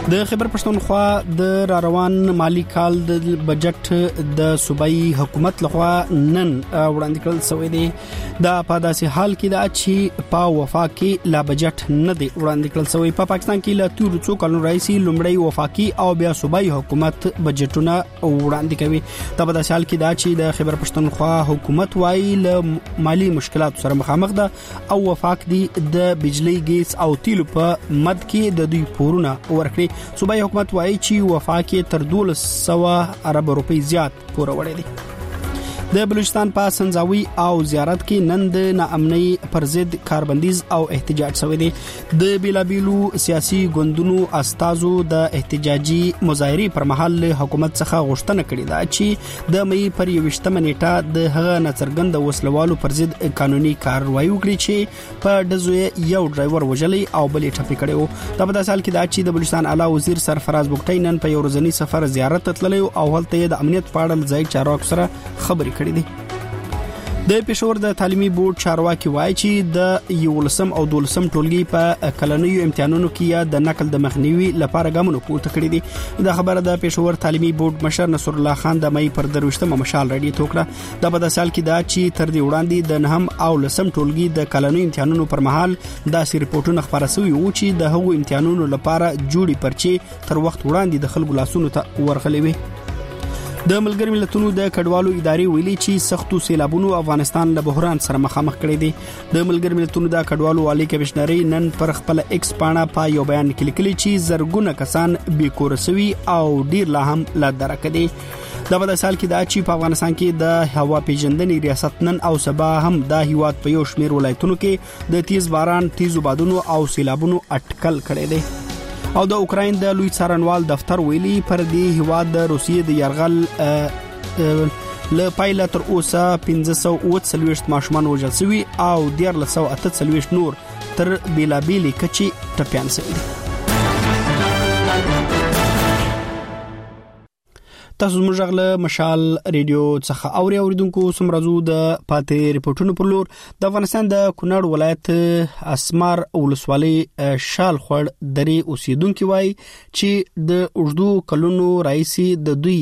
د خیبر پښتونخوا د روان مالی کال د بجټ د صوبایي حکومت لخوا نن وړاندې کړل شوی دی د پاداسي حال کې د اچي په وفاقي لا بجټ نه دی وړاندې کړل شوی په پاکستان کې له تیر څو کلونو راځي لومړی وفاقي او بیا صوبایي حکومت بجټونه وړاندې کوي د پاداسي حال کې د اچي د خیبر پښتونخوا حکومت وايي له مالی مشکلات سره مخامخ ده او وفاق دی د بجلی ګیس او تیلو په مد کې د دوی پورونه ورکړي صوبایي حکومت وايي چې وفاق تر 1200 ارب روپی زیات پور وړي دي د بلوچستان په سنځاوي او زیارت کې نن د ناامنۍ پر ضد کاربندیز او احتجاج شوی دی د بیلابیلو سیاسي ګوندونو استازو د احتجاجي مظاهرې پر مهال حکومت څخه غوښتنه کړې ده چې د مې پر 28 نیټه د هغه نڅرګند وسلوالو پر ضد قانوني کاروایی وکړي چې په دزوی یو ډرایور وژلي او بلې ټپي کړي د په سال کې د چې د بلوچستان اعلی وزیر سرفراز بوکټی نن په یو ورځنی سفر زیارت تللی او هلته د امنیت په اړه ځای چارواکو سره خبرې کړې دي د پېښور د تعلیمي بورډ چارواکي وایي چې د 11 او 12 ټولګي په کلنیو امتحانونو کې د نقل د مخنیوي لپاره ګامونه پورته کړي دي د خبره د پېښور تعلیمي بورډ مشر نصر الله خان د مې پر 23 مشال رادیو توکړه د په سال کې دا چې تر دې وړاندې د نهم او لسم ټولګي د کلنیو امتحانونو پر مهال داسې ریپورتونه خبره شوي وو چې د هغو امتحانونو لپاره جوړي پرچې تر وخت وړاندې د خلکو لاسونو ته ورغلي وي د ملګری ملتونو د کډوالو ادارې ویلي چې سختو سیلابونو افغانستان له بحران سره مخامخ کړی دی د ملګری ملتونو د کډوالو عالی کمشنري نن پر خپل ایکس پاڼه په یو بیان کې لیکلي چې زرګونه کسان بې کور شوي او ډیر لا هم لا درک دي د په سال کې د چې په افغانستان کې د هوا پیژندنې ریاست نن او سبا هم د هیواد په یو شمیر ولایتونو کې د تیز باران تیزو بادونو او سیلابونو اټکل کړی دی او د اوکراین د لوی څارنوال دفتر ویلي پر دې هیواد د روسیې د يرغل ل پایله تر اوسه 1540 ماشومان وژل شوي او 1348 نور تر بیلابیلي کچې ټپيان شوي تاسو موږ غله مشال ریډیو څخه اوریدونکو سمرازو د پاتې ریپورتونو پر لور د افغانستان د کونړ ولایت اسمار ولسوالۍ شال خړ درې اوسیدونکو وای چې د اردو کلونو رئیسي د دوی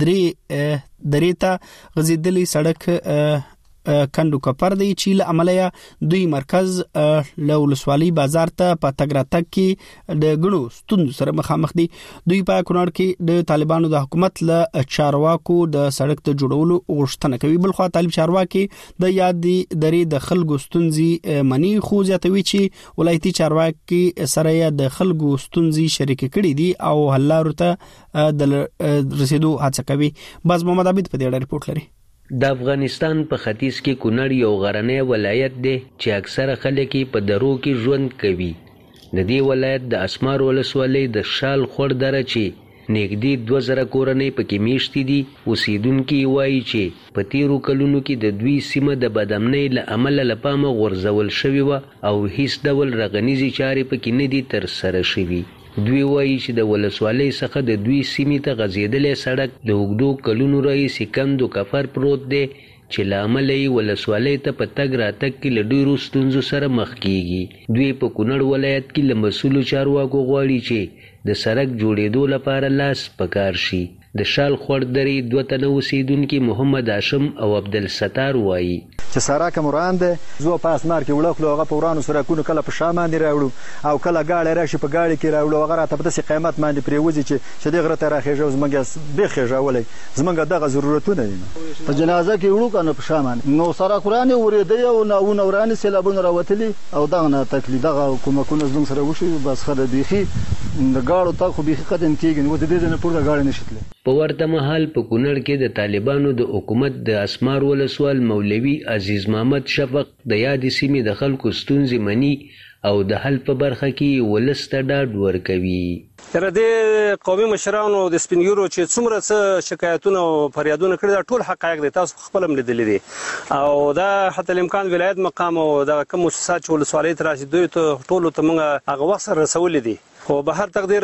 درې ته غزیدلی سړک کندو کپر دی چې له عملیه دوی مرکز له ولسوالۍ بازار ته په تګراتک کې د غړو ستوند سره مخامخ دي دوی په کونړ کې د طالبانو د حکومت له چارواکو د سړک ته جوړولو غوښتنه کوي بلخو طالب چارواکي د یاد درې د خلکو ستونزي منی خو زیاتوي چې ولایتي چارواکي سره د خلکو ستونزي شریک کړي دي او حل لارو ته د رسیدو هڅه کوي باز محمد عبید په دې اړه ریپورت لري د افغانستان په ختیځ کې کونړ یو غرنی ولایت دی چې اکثره خلک په درو کې ژوند کوي د دې ولایت د اسمار ولسوالۍ د شال خړ دره چې نږدې 2000 کورنۍ پکې میشتې دي اوسیدونکي وایي چې په تیرو کلونو کې د دوی سیمه د بدامنۍ له امله له پامه غورځول شوې وه او هیڅ ډول رغنیزې چارې پکې نه دي ترسره شوي دوی وایي چې د ولسوالۍ څخه د دوی سیمې ته غځېدلی سړک د اوږدو کلونو راهیسې کندو کفر پروت دی چې له امله یې ولسوالۍ ته په تګ راتګ کې له ډېرو ستونزو سره مخ کیږي دوی په کونړ ولایت کې له مسؤلو چارواکو غواړي چې د سړک جوړېدو لپاره لاس پکار شي د شال خړ درې دوه تنه اوسیدونکي محمد هاشم او عبدالستار وایي چې سړک مران ده زو په اسمار کې وړو هغه په ورانو سړکونو کله په شام باندې راوړو او کله گاړي راشي په گاړي کې راوړو هغه راته په داسې قیمت باندې پریوځي چې دغه راته راخېږي زمونږ به خېږولې زمونږ دغه ضرورتونه دي په جنازه کې وړو کنه په شام باندې نو سره قران ورېدی او نوراني سیلابونه راوتلي او دغه نه تکلیف دغه کومکونه زموږ سره وشي بس خره بيخي د گاړو تا خو بيخي قدم کېږي نو د دې نه پورته گاړي نشتله په ورته مهال په کونړ کې د طالبانو د حکومت د اسمار ولسوال مولوي عزیز محمد شفق د یادې سیمې د خلکو ستونزې مني او د حل په برخه کې ولس ته ډاډ ورکوي تر دې قومي مشرانو د سپینګیرو چې څومره څه شکایتونه او فریادونه کړي دا ټول حقایق دي تاسو خپل هم لیدلي دي او دا حتی الامکان ولایت مقام او د کوم مؤسسات چې ولسوالۍ ته راشي دوی ته ټولو ته موږ هغه وخت سره رسولي دي خو به هر تقدیر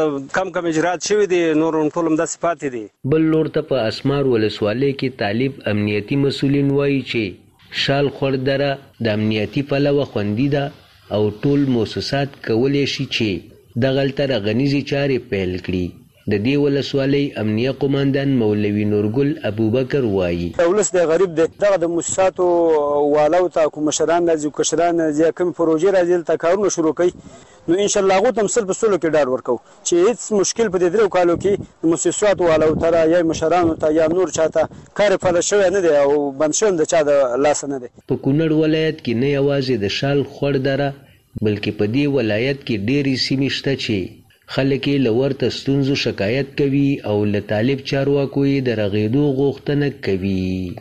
کم اجرات شوی دي نور ټول هم د صفات دي بل لور ته په اسمار ولسوالۍ کې طالب امنیتي مسولین وایي چې شال خړ دره د امنیتي پلوه خوندي ده او ټول مؤسسات کولای شي چې د غلطه غنیزي چارې پیل کړي. د دې ولسوالۍ امنیه قوماندان مولوي نورګل ابوبکر وایي ولس د غریب دغه د مؤسساتو والو ته کوم مشران راځي کشران راځي کوم پروژې راځي ته کارونه شروع کړي نو ان شاء الله هغه تم سل په سلو کې ډار ورکو چې هیڅ مشکل په دې درو کالو کې مؤسسات والو ته یا مشران ته یا نور چاته کار فعال شوی نه دی او بند شوم د چا د لاس نه دی. په کونړ ولایت کې نه یوازې د شال خور دره بلکې په دې ولایت کې ډېری سیمې شته چې خلک یې له ورته ستونزو شکایت کوي او له طالب چارواکو یې د رغېدو غوښتنه کوي.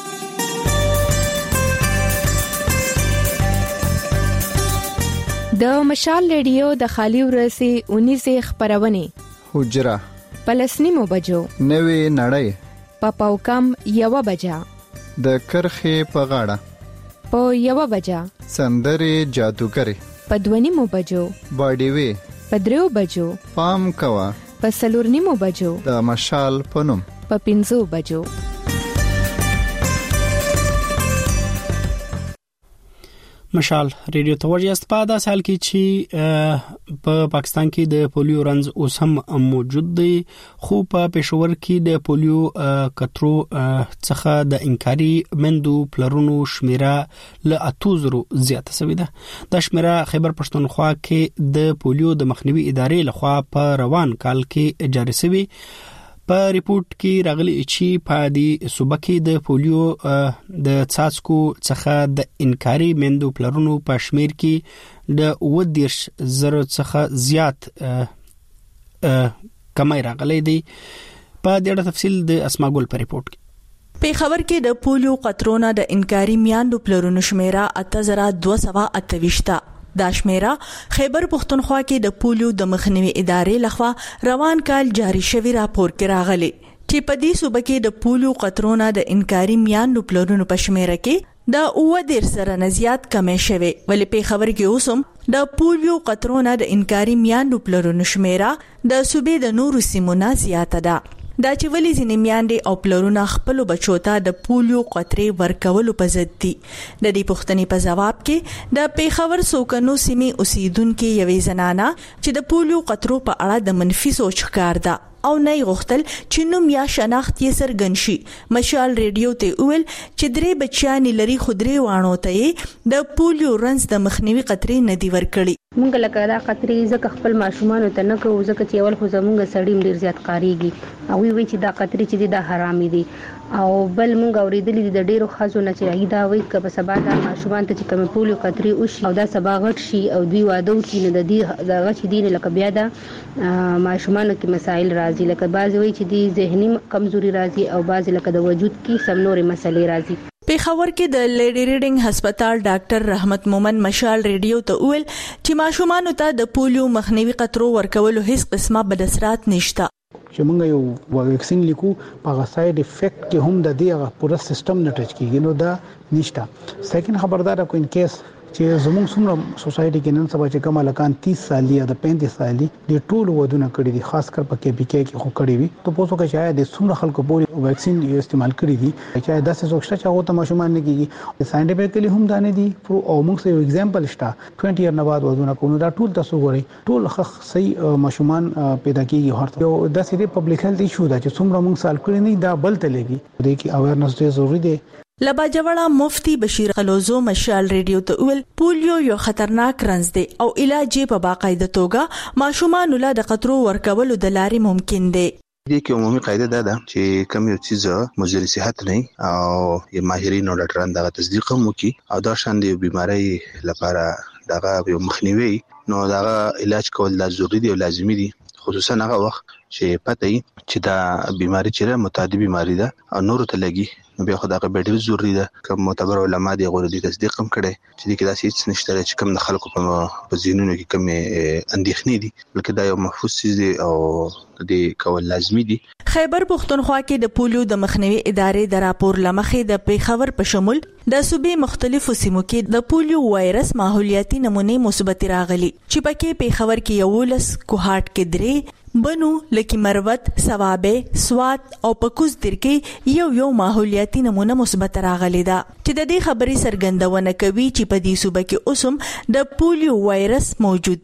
د مشال ریډیو د خالي ورځې 19 خبرونه حجره پلسنیمو بجو نوې نړۍ په پاوکم 1 بجا د کرخې په غاړه په 1 بجا سندرې جادوګری په 2 بجو باډي وی په 3 بجو پام کوا په 4 بجو د مشال پنوم په 5 بجو. مشال ریډیو ته ورجاست په داسې حال کې چې په پاکستان کې د پولیو رنز اوس هم موجود دی خو په پېښور کې د پولیو کترو څخه د انکاري مندو پلرونو شمیره ل 8000 زیاته شوې ده. د شمیره خیبر پښتونخوا کې د پولیو د مخنیوي ادارې لخوا په روان کال کې جاری شوی. په ریپورت کې راغلي چې په دې صوبه کې د پولیو د څاڅکو څخه د انکاري مندو پلرونو په شمیر کې د 10,000 څخه زیات کمی راغلي دی. په دې اړه تفصیل د اسماګل په ریپورت کې. په خبر کې د پولیو قطرونه د انکاري میاندو پلرونو شمیره 8228 دا شمیره خیبر پښتونخوا کې د پولیو د مخنیوي ادارې لخوا روان کال جاری شوی راپور کې راغلی چې په دې صوبه کې د پولیو قطرونه د انکاري میاندو پلرونو په شمیره کې د 10,000 زیات کمی شوی ولې په خبر کې اوسم د پولیو قطرونه د انکاري میاندو پلرونو شمیره د صوبې د نورو سیمونو زیاته ده. دا چې ولې ځینې میاندې او پلرونه خپل بچو ته د پولیو قطرې ورکولو په ضد دي. د دې پوښتنې په جواب کې د پیښور سوکنو سیمې اوسیدونکو یوې زنانه چې د پولیو قطرو په اړه د منفي سوچ ښکار ده او نه غوښتل چې نوم یا شناخت یې څرګند شي. مشال ریډیو ته ویل چې 3 بچیان لري خودري وانو ته د پولیو رنز د مخنیوي قطرې نه دی ورکړي. مونږ لکه دا قطرې زکه خپل ماشومان ته نه کوو زکه چې اول خو زمونږ سړی ډیر زیات کاریږي او وی چې دا قطرې چې دا حرامي دي او بل مونږ اوریدلې د ډیرو خزو نه چې دا وی کبه سبا دا ماشومان ته چې کوم پولیو قطرې وشي او دا سبا غټ شي او دوی واده وکړي نه د دې د غچ دین لکه بیا دا ماشومان کې مسائل راځي لکه بعض وی چې دی ذهني کمزوري راځي او بعض لکه د وجود کې سم نورې مسلې راځي. پیښور کې د لیډي ریډینګ هسپتال ډاکټر رحمت مومن مشال ریډیو ته ویل چې ماشومان ته د پولیو مخنیوي قطرو ورکولو هیڅ قسمه بد اثرات نشته. چې موږ یو ویکسین لیکو په ساید افیکټ کې هم د دې پورا سیستم نه ټچ کیږي نو دا نشته. سیکنډ خبردار کو ان کیس چې زموږ څومره سوسایټي کې نن سبا چې کوم لکان 30 سالي یا د 35 سالي د ټول ودونه کړی دي خاص کر په کې بي کې خو کړی وي ته پوسو کې شاید د څومره خلکو پورې ویکسین یې استعمال کړی دي چې 10 سوکشته چې هغه ماشومان نه کیږي ساينټیفیکلی هم دانه دي او موږ یو اگزامپل شته 20 ایئر نه بعد ودونه کوو دا ټول تاسو غوړي ټول صحیح ماشومان پیدا کیږي هرته یو د سړي پبلک هیلث ایشو دا چې څومره موږ سال کړی نه دا بل تلګي د کی اویرنس ډیر ضروری دی. لباجوړه مفتی بشیر خلوزو مشال ریډیو ته ویل پولیو یو خطرناک رنز دی او علاج په باقاعده توګه ماشومان له د قطرو ورکولو د لارې ممکن دی. دې کې عمومي قاعده ده چې کوم یو چیز مضر صحت نه او یا ماهرین او ډاکټران دا تصدیق هم کوي او دا شان دی بیماری لپاره دا یو مخنیوي نو دا علاج کول د ضروري دی او لازمي دی خصوصا هغه وخت چې پته چې دا بیماری چې متعدی بیماری ده او نور ته لګي نو بیا خدای به ډیر ضروری ده کوم معتبر علما دي غوړي تصدیق هم کړي چې دې کې دا هیڅ نشته چې کوم د خلکو په ذهنونو کې کوم اندېښنې دي بلکې دا یو محفوظ چیز دی او د کول لازمي دي. خیبر پښتونخوا کې د پولیو د مخنیوي ادارې د راپور لمخې د پیښور په شمول د صوبې مختلفو سیمو کې د پولیو وایرس ماحولیاتي نمونه مثبت راغلي چې پکې پیښور کې 11 کوهاټ کې 3 بنو لکی مروت سوابه سوات او پکوز درکې یو ماحولیاتي نمونه مثبت راغلي دا چې د دې خبرې سرګندونه کوي چې په دې صوبه کې اوسم د پولیو وایرس موجود دی.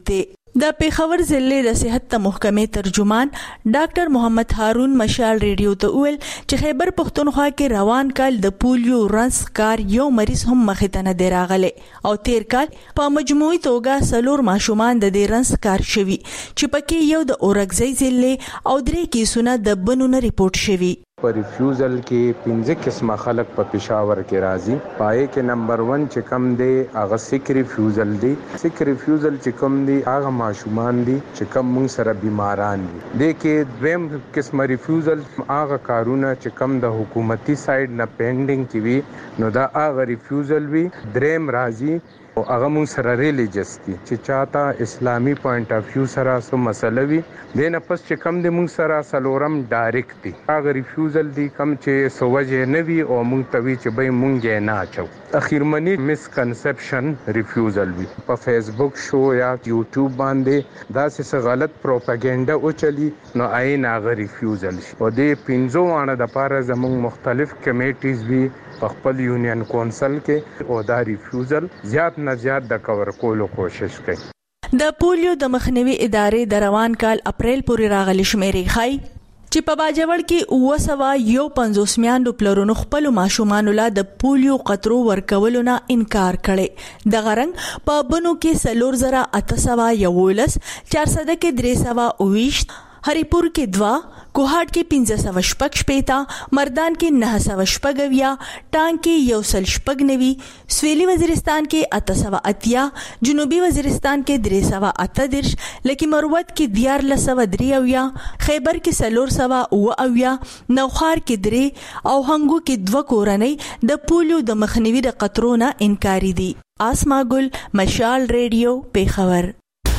د پیښور ضلع د صحت محکمې ترجمان ډاکټر محمد هارون مشال ریډیو ته ویل چې خیبر پښتونخوا کې روان کال د پولیو رنس کار یو مریض هم مخې ته نه دی راغلی او تیر کال په مجموعي توګه 4 ماشومان د دې رنس کار شوي چې پکې یو د اورګزۍ ضلع او 3 کیسونه د بنونه ریپورت شوي. پر ریفیوزل کې 15 قسمه خلک په پېښور کې راځي. پای کې نمبر 1 چې کم دی هغه سیک ریفیوزل دی. سیک ریفیوزل چې کم دی هغه ماشومان دي چې کم مونږ سره بیماران دي. د کې دویم قسمه ریفیوزل هغه کارونه چې کم د حکومتي سایډ نه پینډینګ کی وي نو دا هغه ریفیوزل وي. دریم راځي او هغه مونږ سره ریلیجس دي چې چاته اسلامي پوینټ اف ویو سره سو مسله وي. دنه پس چې کم د مونږ سره سلورم ډایرکټ دي هغه ریفیوزل دي کم چې سوجه نه وي او مونږ ته وی چې به مونږ نه اچو. اخیرمنی مسکنسپشن ریفیوزل وي. په فیسبوک شو یا یوټیوب باندې دا څه غلط پروپاګاندا او چلی نو عین هغه ریفیوزل شي. او د 15 وانه د پاره زموږ مختلف کمیټیز وي په خپل یونین کونسل کې او دا ریفیوزل زیات نه زیات د کور کولو کوشش کوي. د پولیو د مخنیوي ادارې د روان کال اپریل پورې راغلي شمیرې ښایي چې په باجوړ کې 951 میاشتو پلرونو خپل ماشومان له د پولیو قطرو ورکولو نه انکار کړي. د غرنګ په بنو کې 4811 400 کې 320 हरिपुर के 2, कोहाट के 516, मर्दान के 916, टांग के 190, स्वेली वजीरिस्तान के 880, जुनूबी वजीरिस्तान के 338, लेकी मरुवत के 403, खैबर के 409, नौखार के 3 او هنګو کې 2 کورنۍ د پولیو د مخنیوي د قطرونه انکاری دي. آسما ګل، مشال ریډیو، پیښور.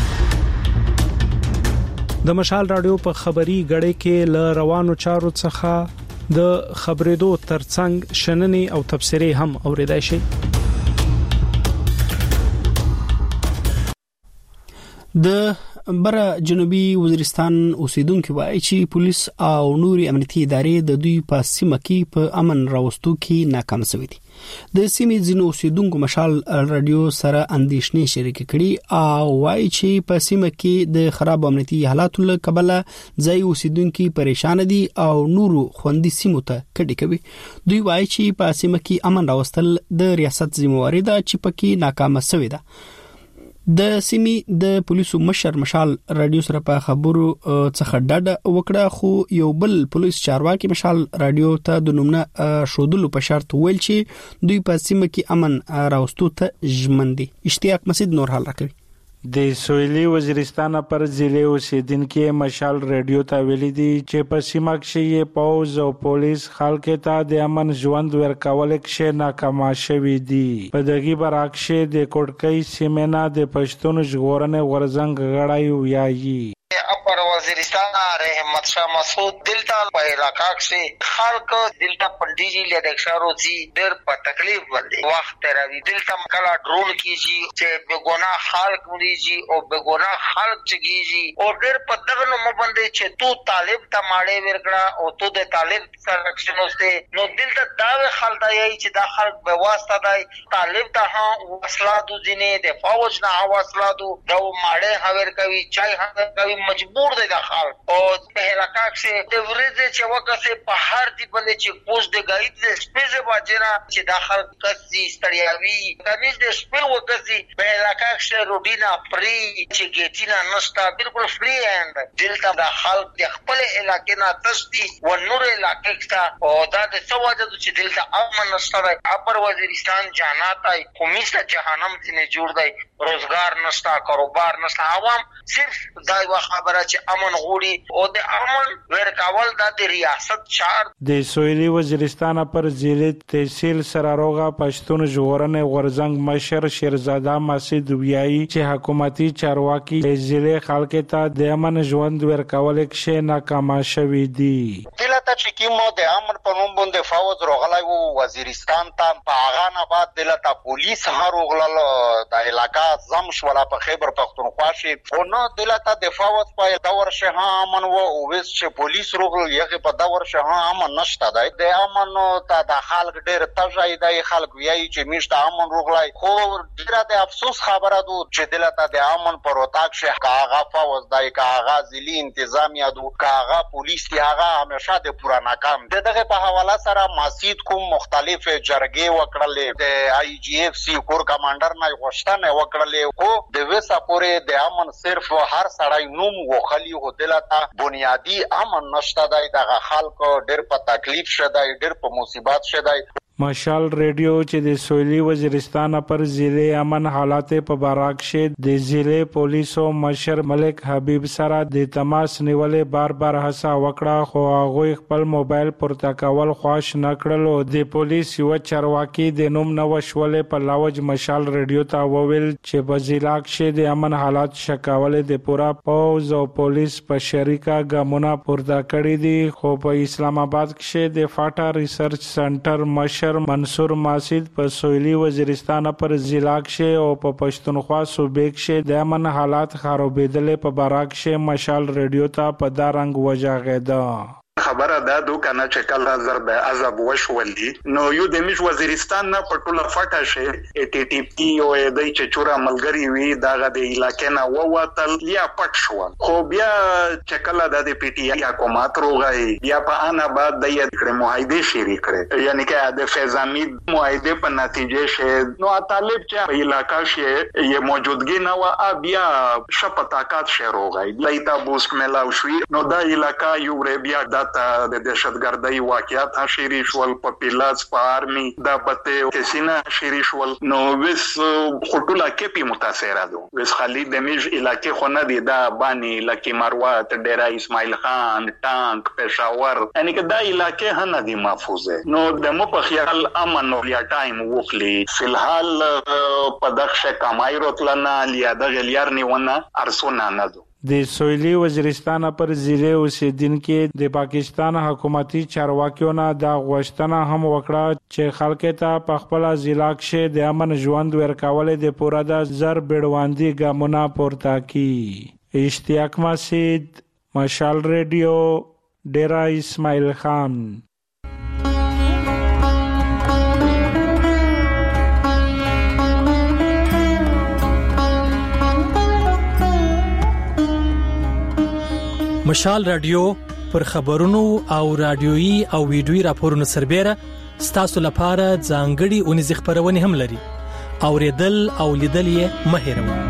د مشال رادیو په خبري غړې کې ل روانو چارو څخه د خبرېدو ترڅنګ شننې او تبصرې هم اوریدای شي. د بره جنوبي وزیرستان اوسیدونکو وایي چې پولیس او نوري امنیتي ادارې د دوی په سیمه کې په امن راوستو کې ناکام شوي دي. د سیمې ځینو اوسیدونکو مشال رادیو سره اندېښنې شریک کړي او وایي چې په سیمه کې د خراب امنیتي حالاتو له کبله ځای اوسیدونکو پریشان دي او نورو خوندي سیمو ته کډي کوي. دوی وایي چې په سیمه کې امن راوستل د ریاست ذمہواری ده چې پکې ناکام شوي ده. د سیمې د پولیسو مشر مشال رادیو سره په خبرو څخه ډډه وکړه، خو یو بل پولیس چارواکي مشال رادیو ته د نومونه شودلو په شرط ویل چې دوی په سیمه کې امن راوستو ته ژمن دي. اشتیاق مسعود نور حال راکوي. د سویلي وزیرستان پر ضلع اوسیدونکو مشال رادیو ته ویلي دي چې په سیمه کې پوز او پولیس خلک ته د امن ژوند ورکول کې ناکام شوي دي. په دغه برعکس د کوټکۍ سیمه د پښتون ژغورنې ورزنګ غړای ویایي. اپر وزیرستان رحمت شاه مسعود دلتا په علاقہ کې خلک دلتا پندیجی له دښارو سي ډېر په تکلیف باندې وخت راوي. دلتا کلا ډرون کیږي چې بګونا خلک مریږي او بګونا خلک چګيږي او ډېر په دغه نوم باندې چې تو طالب ته ماړې ورکړه او تو د طالب سره رښتینوسته نو دلتا دا خلک دی چې دا خلک به واسطه دی طالب ته ها وسلادو ځینې د فوج نه وسلادو دا ماړې هاور کوي چای هاور کوي مجبور دی دا خلک او په علاقہ کې د ورځې چې وکړي په هر دی باندې چې پوز د غاید د سپېزه باجرا چې دا خلک کسي ستړیاوي کمیز د سپېل وکړي په علاقہ کې روډینا فری چې ګیټینا نشتا بالکل فری اند دلته دا خلک د خپل علاقې نه تشدي و نور علاقې کې او دا د سواجه چې دلته امن نشته. اپر وزیرستان جاناتای کومیسته جهنم څخه جوړ دی، روزګار نشتا، کاروبار نشتا، عوام صرف دا خبره چې امن غوړي او د امن ورکول د ریاست چار. د سویلي وزیرستان پر ضلع تحصیل سراروغه پښتون ژغورنې ورزنګ مشر شیرزاده مسعود ویایي چې حکومتي چارواکي د ضلع خلک ته د امن ژوند ورکول کې ناکام شوي دي. دلته چې کومه د امن په نوم باندې فوج راغلی وو وزیرستان ته په هغه نه بعد دلته پولیس هم راغلل د علاقہ زم شولا په خیبر پختونخوا شي او نه دلته دفاع وت په دور شه امن او وس چې پولیس روغل یغه په دور شه امن نشته د امن ته د خلک ډېر تجای د خلک ویایي چې میشته امن روغلای خو ډیره د افسوس خبره ده چې دلته د امن پروتاک شه کاغه فوز دای کاغه ځلی انتظامیه دو کاغه پولیس دی هغه همیشه د پورا ناکام دغه په حواله سره ماسید کوم مختلف جرګې وکړلې د آی جی اف سی کور کمانډر نه غوښتنه وکړلې خو د وسه پورې د امن صرف هر سړی نوم وخلی هو دلته بنیادی امن نشته دغه خلک ډېر په تکلیف شته ډېر په مصیبت شته مشال ریډیو چې د سویلي وزیرستان پر ضلع امن حالات په باراک شه د ضلع پولیسو مشر ملک حبیب سره د تماس نیولې بار هڅه وکړه خو هغه خپل موبایل پورته کول خواش نه کړلو د پولیس یو چارواکي د نوم نوښولې په لاوج مشال ریډیو ته وویل چې په ضلع کې د امن حالات شکاولې د پورا پوز او پولیس په شریکه ګامونه پورته کړې دي خو په اسلام آباد کې د فاټا ریسرچ سنټر مشر منصور ماسید په سویلي وزیرستان پر ضلع کې او په پښتونخوا صوبې کې د امن حالات خرابېدل په باراک کې مشال ریډیو ته په دارنګ وجاغېده خبره ده دو کنه چې کله ضرب عذاب وشولي نو یو د میش وزیرستان نه پټوله فټه شي ټي ټي پی او د چچورا ملګری وی دغه د علاقې نه ووتل یا پټ شو خو بیا چې کله د پی ټی آی حکومت روغی بیا په انا بعد د یې معاهده شریک کړي یعنی چې د فیضامید معاهده په نتیجه شه نو طالب چې په علاقې شه یې موجودګي نه و بیا شپتاکات شه روغی لایتا بوست ملاو شوی نو د علاقې یو بیا د دهشتګردۍ واقعیت شری شول په پیلاس په آرمي د پته کسینه شری شول نو وس خټولا کې پی متاثر دي وس خالد دمیج علاقې خونه دي دا بانی لکی مروات ډیرا اسماعیل خان ټانک پېښور یعنی که دا علاقې هنه دي محفوظه نو د مو په خیال امن نو یا ټایم وکلی فلحال په دغه کمای روتلنا لیا د غلیار نیونه ارسونه نه دو د سویلي وزیرستان پر ضلع اوسیدونکو د پاکستان حکومتي چارواکیو نه د غوښتنه هم وکړه چې خلک ته په خپل ضلع کې د امن ژوند ورکول د پوره د زر بیړواندي ګامونه پورته کړي اشتیاق مسید مشال ریډیو ډیرا اسماعیل خان مشال رادیو پر خبرونو او رادیويي او ویډیويي راپورونو سربېره ستاسو لپاره ځانګړي اونیز خبرونه هم لري اوریدل او لیدل یې مه هېروئ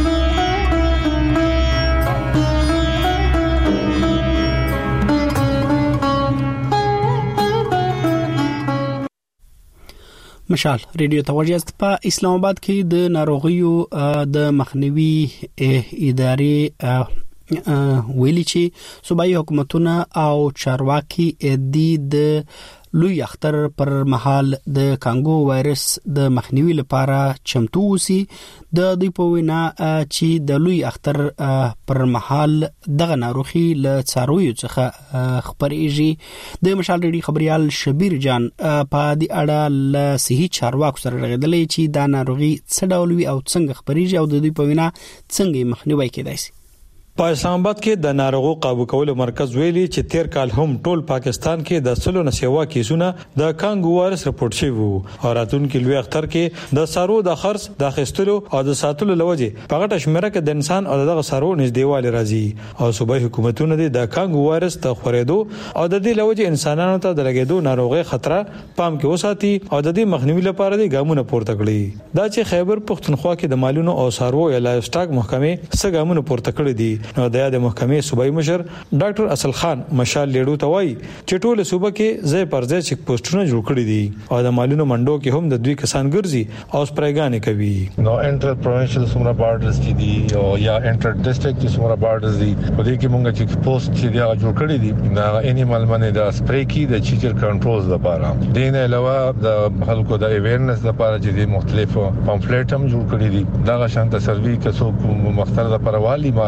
مشال ریډیو توجیه په اسلام آباد کې د ناروغیو د مخنیوي ادارې ویلي چې صوبایي حکومتونه او چارواکي د لوی اختر پر مهال د کانګو وایرس د مخنیوي لپاره چمتو اوسي د دوی په وینا چې د لوی اختر پر مهال دغه ناروغي له څارویو څخه خبرېږي د مشال ریډیو خبريال شبیر جان په دې اړه له صحي چارواکو سره راغلي چې دا ناروغي څه ډول وي او څنګه خبرېږي او د دوی په وینا څنګه مخنیوي کېدای شي په اسلام آباد کې د ناروغو قابو کولو مرکز ویلي چې تیر کال هم ټول پاکستان کې د سلو نسوا کیسونه د کانګو وایرس رپورټ شوی وو او راتلونکي لوی اختر کې د سارو د خرڅ د خستلو او د ساتلو لوجه په غټه شمیره کې د انسان او دغه سارو نږدېواله راځي او صوبایي حکومتونه د کانګو وایرس ته خورېدو او د دې لوجه انسانانو ته د لګېدو ناروغي خطر پام کې وساتي او د دې مخنیوي لپاره د ګامونه پورته کړي دا چې خیبر پختونخوا کې د مالونو او سارو یا لایف سټاک محکمې څه ګامونه پورته کړي دي نو د محکمې صوبایي مشر ډاکټر اصل خان مشال لیډو ته وایي چې ټول صوبه کې ځای پر ځای چیک پوسټونه جوړ کړي دي او د مالونو منډو کې هم د دوی کسان ګرځي او سپریګانې کوي نو انټر پروینشل سمرا بارډرز دي او یا انټر ډیسټریکټ سمرا بارډرز دي په دې کې موږ چیک پوسټ چې دا جوړ کړي دي دا انیمال باندې دا سپری کی د چیچر کنټرول لپاره دین علاوه د خلکو د اویرنس لپاره چې د مختلفو پامفلیټ هم جوړ کړي دي دا شانت سروي کڅو مختلفه پروالي مارکیټ نه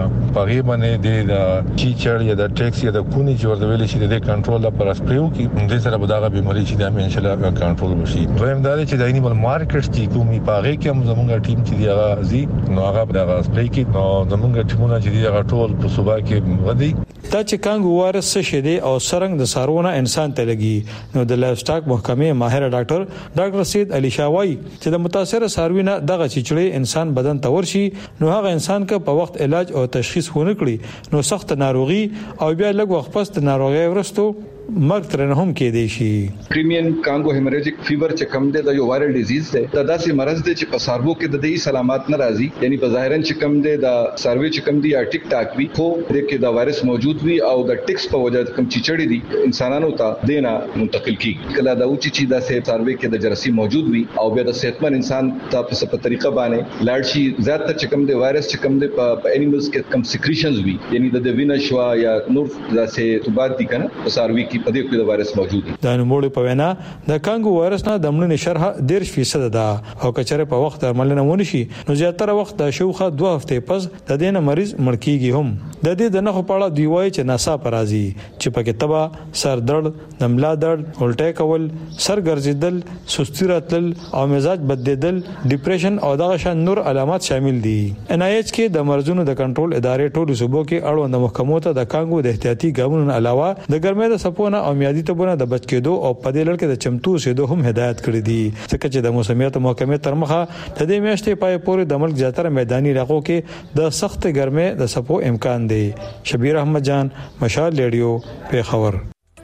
پغې باندې د چیچړ یا د ټیکس یا د کونی چې ورته ویل شي د کنټرول لپاره سپریو کی د سره بداغه بیماری چې د ان شاء الله کنټرول وشي. دویم دا چې د انیمل مارکیټس چې کومي پغې کې هم زموږ ټیم چې دی هغه زی نو هغه د سپری کی نو زموږ ټیمونه چې دی هغه ټول په صوبا کې ودی. دا چې کانګو وایرس څه شي دی او سرنګ د سارونه انسان ته لګي نو د لایف سټاک محکمې ماهر ډاکټر سید علي شاوی چې د متاثر ساروینه دغه چیچړې انسان بدن ته ورشي نو هغه انسان که په وخت علاج او تشخیص ونه کړي نو سخت ناروغي او بیا لږ وخت پس د ناروغي ورستو مرګ ترنه هم کې دی شي. پریمین کانګو هیموریجیک فیور چې کوم دی د یو وایرل ډیزیز دی دا داسې مرض دی چې په ساربو کې د دې علامات ناراضي یعنی په ظاهرا چې کوم دی د سروي چې کوم دی یا ټیک ټاک وی خو د کې د وایرس موجود وي او د ټیکس په وجه کوم چیچړې دي انسانانو ته دینا منتقل کیږي. کله دا اوچی چې د سروي کې د جراثیم موجود وي او بیا د صحتمن انسان ته په څه طریقه باندې لاړ شي زیات چې کوم دی وایرس چې کوم دی په انیملز کې کوم سیکریشنز وي یعنی د وینا شوا یا نور داسې توبات دي کنه په سروي کې په دې کې د وایرس موجود دي. د نوموړي په وینا د کانګو وایرس نه د مړینې شرح 10% ده او کچره په وخت درملنه ونشي نو زیاتره وخت د شوخه 2 هفته پس د دینه مریض مړ کیږي. هم د دې د نخو پاړه دی وای چې ناسا پرازي چې پکې تبا سر درد د ملا درد الټه کول سر ګرځیدل سستی راتل او مزاج بدلیدل ډیپریشن او دغه شان نور علامات شامل دي. NIH کې د مرزونو د کنټرول ادارې ټولو صوبو کې اړوند محکمو ته د کانګو د احتیاطي ګامونو علاوه د ګرمۍ د سپونه او میادي تبونه د بچ کېدو او په دې لړ کې د چمتو سیدو هم هدایت کړې دي ځکه چې د موسمیات محکمې تر مخه د دې میاشتې پای پورې د ملک زیاتره میداني علاقو کې د سخت ګرمۍ د سپو امکان دی. شبیر احمد جان مشال ریډیو پیښور.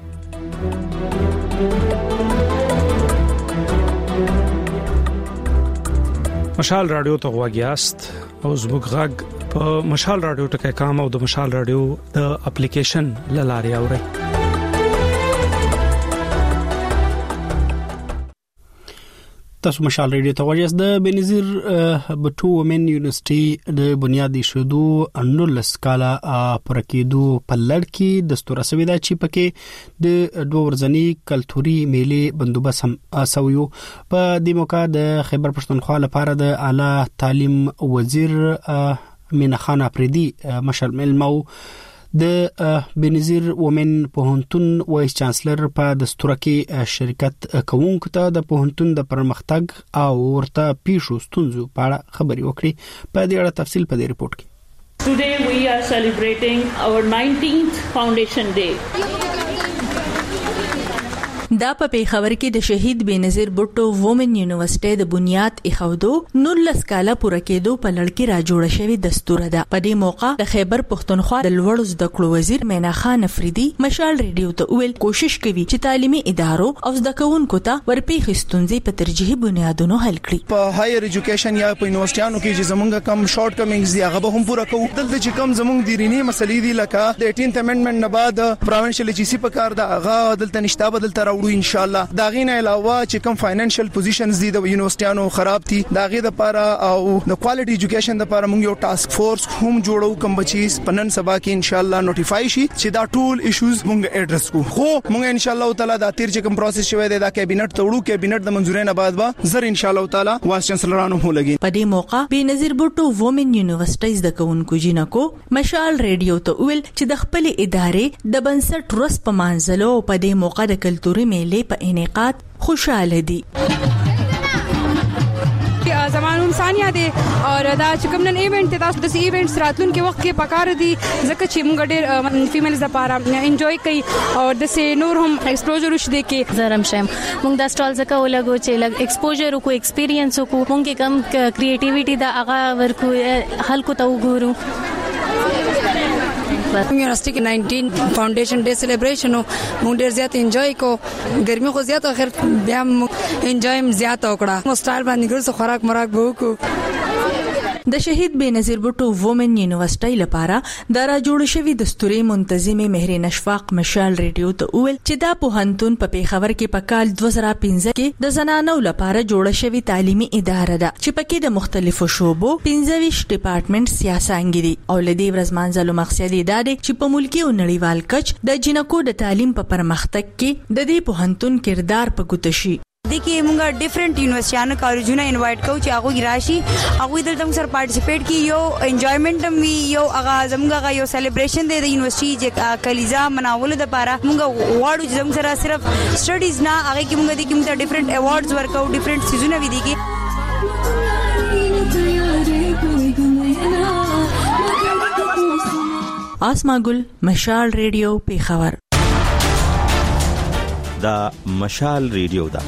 مشال رادیو ته غواګیاست او زموږ غږ په مشال رادیو ټکي کام او د مشال رادیو د اپلیکیشن لاري اوري. تاسو مشال ریډیو ته وایاست. د بنظیر بټو ومن یونیورسيټي د بنیادي شودو انولس کاله پرکېدو په لړ کې د ستورسوي د چی پکې د دوه ورځنی کلتوري میلې بندوبست هم سویو. په دې موقع د خیبر پښتونخوا لپاره د اعلی تعلیم وزیر مینا خان افریدي مشر ملمو د بنظیر ومن پوهنتون وایس چانسلر په دستور کې شرکت کوونکو ته د پوهنتون د پرمختګ او ورته پیښو ستونزو په اړه خبري وکړي. په دې اړه تفصیل په دې ریپورت کې. Today we are celebrating our 19th Foundation Day. دا په پیښور کې د شهید بنظیر بټو وومن یونیورسيټي د بنیاد ایښودو 19 کاله پوره کېدو په لړ کې را جوړ شوی دستور ده. په دې موقع د خیبر پښتونخوا د لوړ زده کړو وزیر مینا خان افریدي مشال ریډیو ته ویل کوشش کوي چې تعلیمي ادارو او زده کوونکو ته ورپېښ ستونزې په ترجیحي بنیادونو حل کړي. په هایر ایجوکیشن یا په یونیورسيټانو کې چې زمونږ کم شارټ کمینګز دی هغه به هم پوره کوو. دلته چې کم زمونږ دیرینی مسلې دي لکه د 18th امندمنت نه بعد پروینشل جی سی په کار دا هغه دلته نشته بدلته ان شاء الله. دا غینه علاوه چې کوم فاینانشل پوزیشنز دي د یونیورسيټانو خراب دي دا غي د لپاره او د کوالټي ایجوکیشن د لپاره موږ یو ټاسک فورس هم جوړو کوم بچیز پنن سبا کې ان شاء الله نوټیفای شي چې دا ټول ایشوز موږ اډرس کوو. خو موږ ان شاء الله تعالی دا تیر چې کوم پروسس شوی دی دا کابینټ ته وړو کابینټ د منځورۍ نه بعد به زر ان شاء الله تعالی وایس چانسلرانو هم لګي. په دې موقع بنظیر بټو وومن یونیورسيټیز د کوونکو جنکو مشال ریډیو ته ویل چې د خپل ادارې د بنسټ رس په مانځلو په دې موقع د کلتوري میلې په انعقاد خوشاله دي. زمانون ثانیه دي او دا چې کوم نن ایونت تاسو د ایونټس راتلون کې وخت کې پکار دي ځکه چې موږ ډېر فیمیلز لپاره انجوای کوي او د سه نور هم ایکسپوژر وشته کې زرم شم موږ د سټال زکه ولګو چې لګ ایکسپوژر کو ایکسپیرینس کو موږ کم کریټیویټي دا هغه ورکو خلکو ته وګورو. یونیورسيټي کې 19 فاونډیشن ډے سلیبریشن مونږ ډېر زیات انجوای کو. ګرمي خو زیات اخر بیا انجوای زیات وکړه. مو سټایل باندې ګرځو خوراک مراک به وکړو. د شهید بنظیر بټو وومن یونیورسيټي لپاره د را جوړ شوی دستوري منتظمه مهرین اشفاق مشال ریډیو ته ویل چې دا پوهنتون په پیښور کې په کال 2015 کې د زنانو لپاره جوړ شوی تعلیمي اداره ده چې پکې د مختلفو شوبو 15 ډپارټمنټ سیاسانګي دي او لدی ورځمانځلو مقصد دا دی چې په ملکی او نړیوال کچ د جنکو د تعلیم په پرمختګ کې د دې پوهنتون کردار په ګوتشي. دغه موږ ډیفرنٹ یونیورسيانو کالجونه انوایټ کوو چې هغه راشي هغه دلته موږ سره پارټیسپیټ کی یو انجوایمنت هم یو هغه زموږه یو سلیبریشن دی د یونیورسيټي چې کلیزا مناول د لپاره موږ واړو چې موږ سره صرف سټډیز نه هغه کې موږ د کوم ډیفرنٹ ایوارډز ورکو ډیفرنٹ سیزونه وی دي کی آسماګل مشال ریډیو پیښور دا مشال ریډیو دا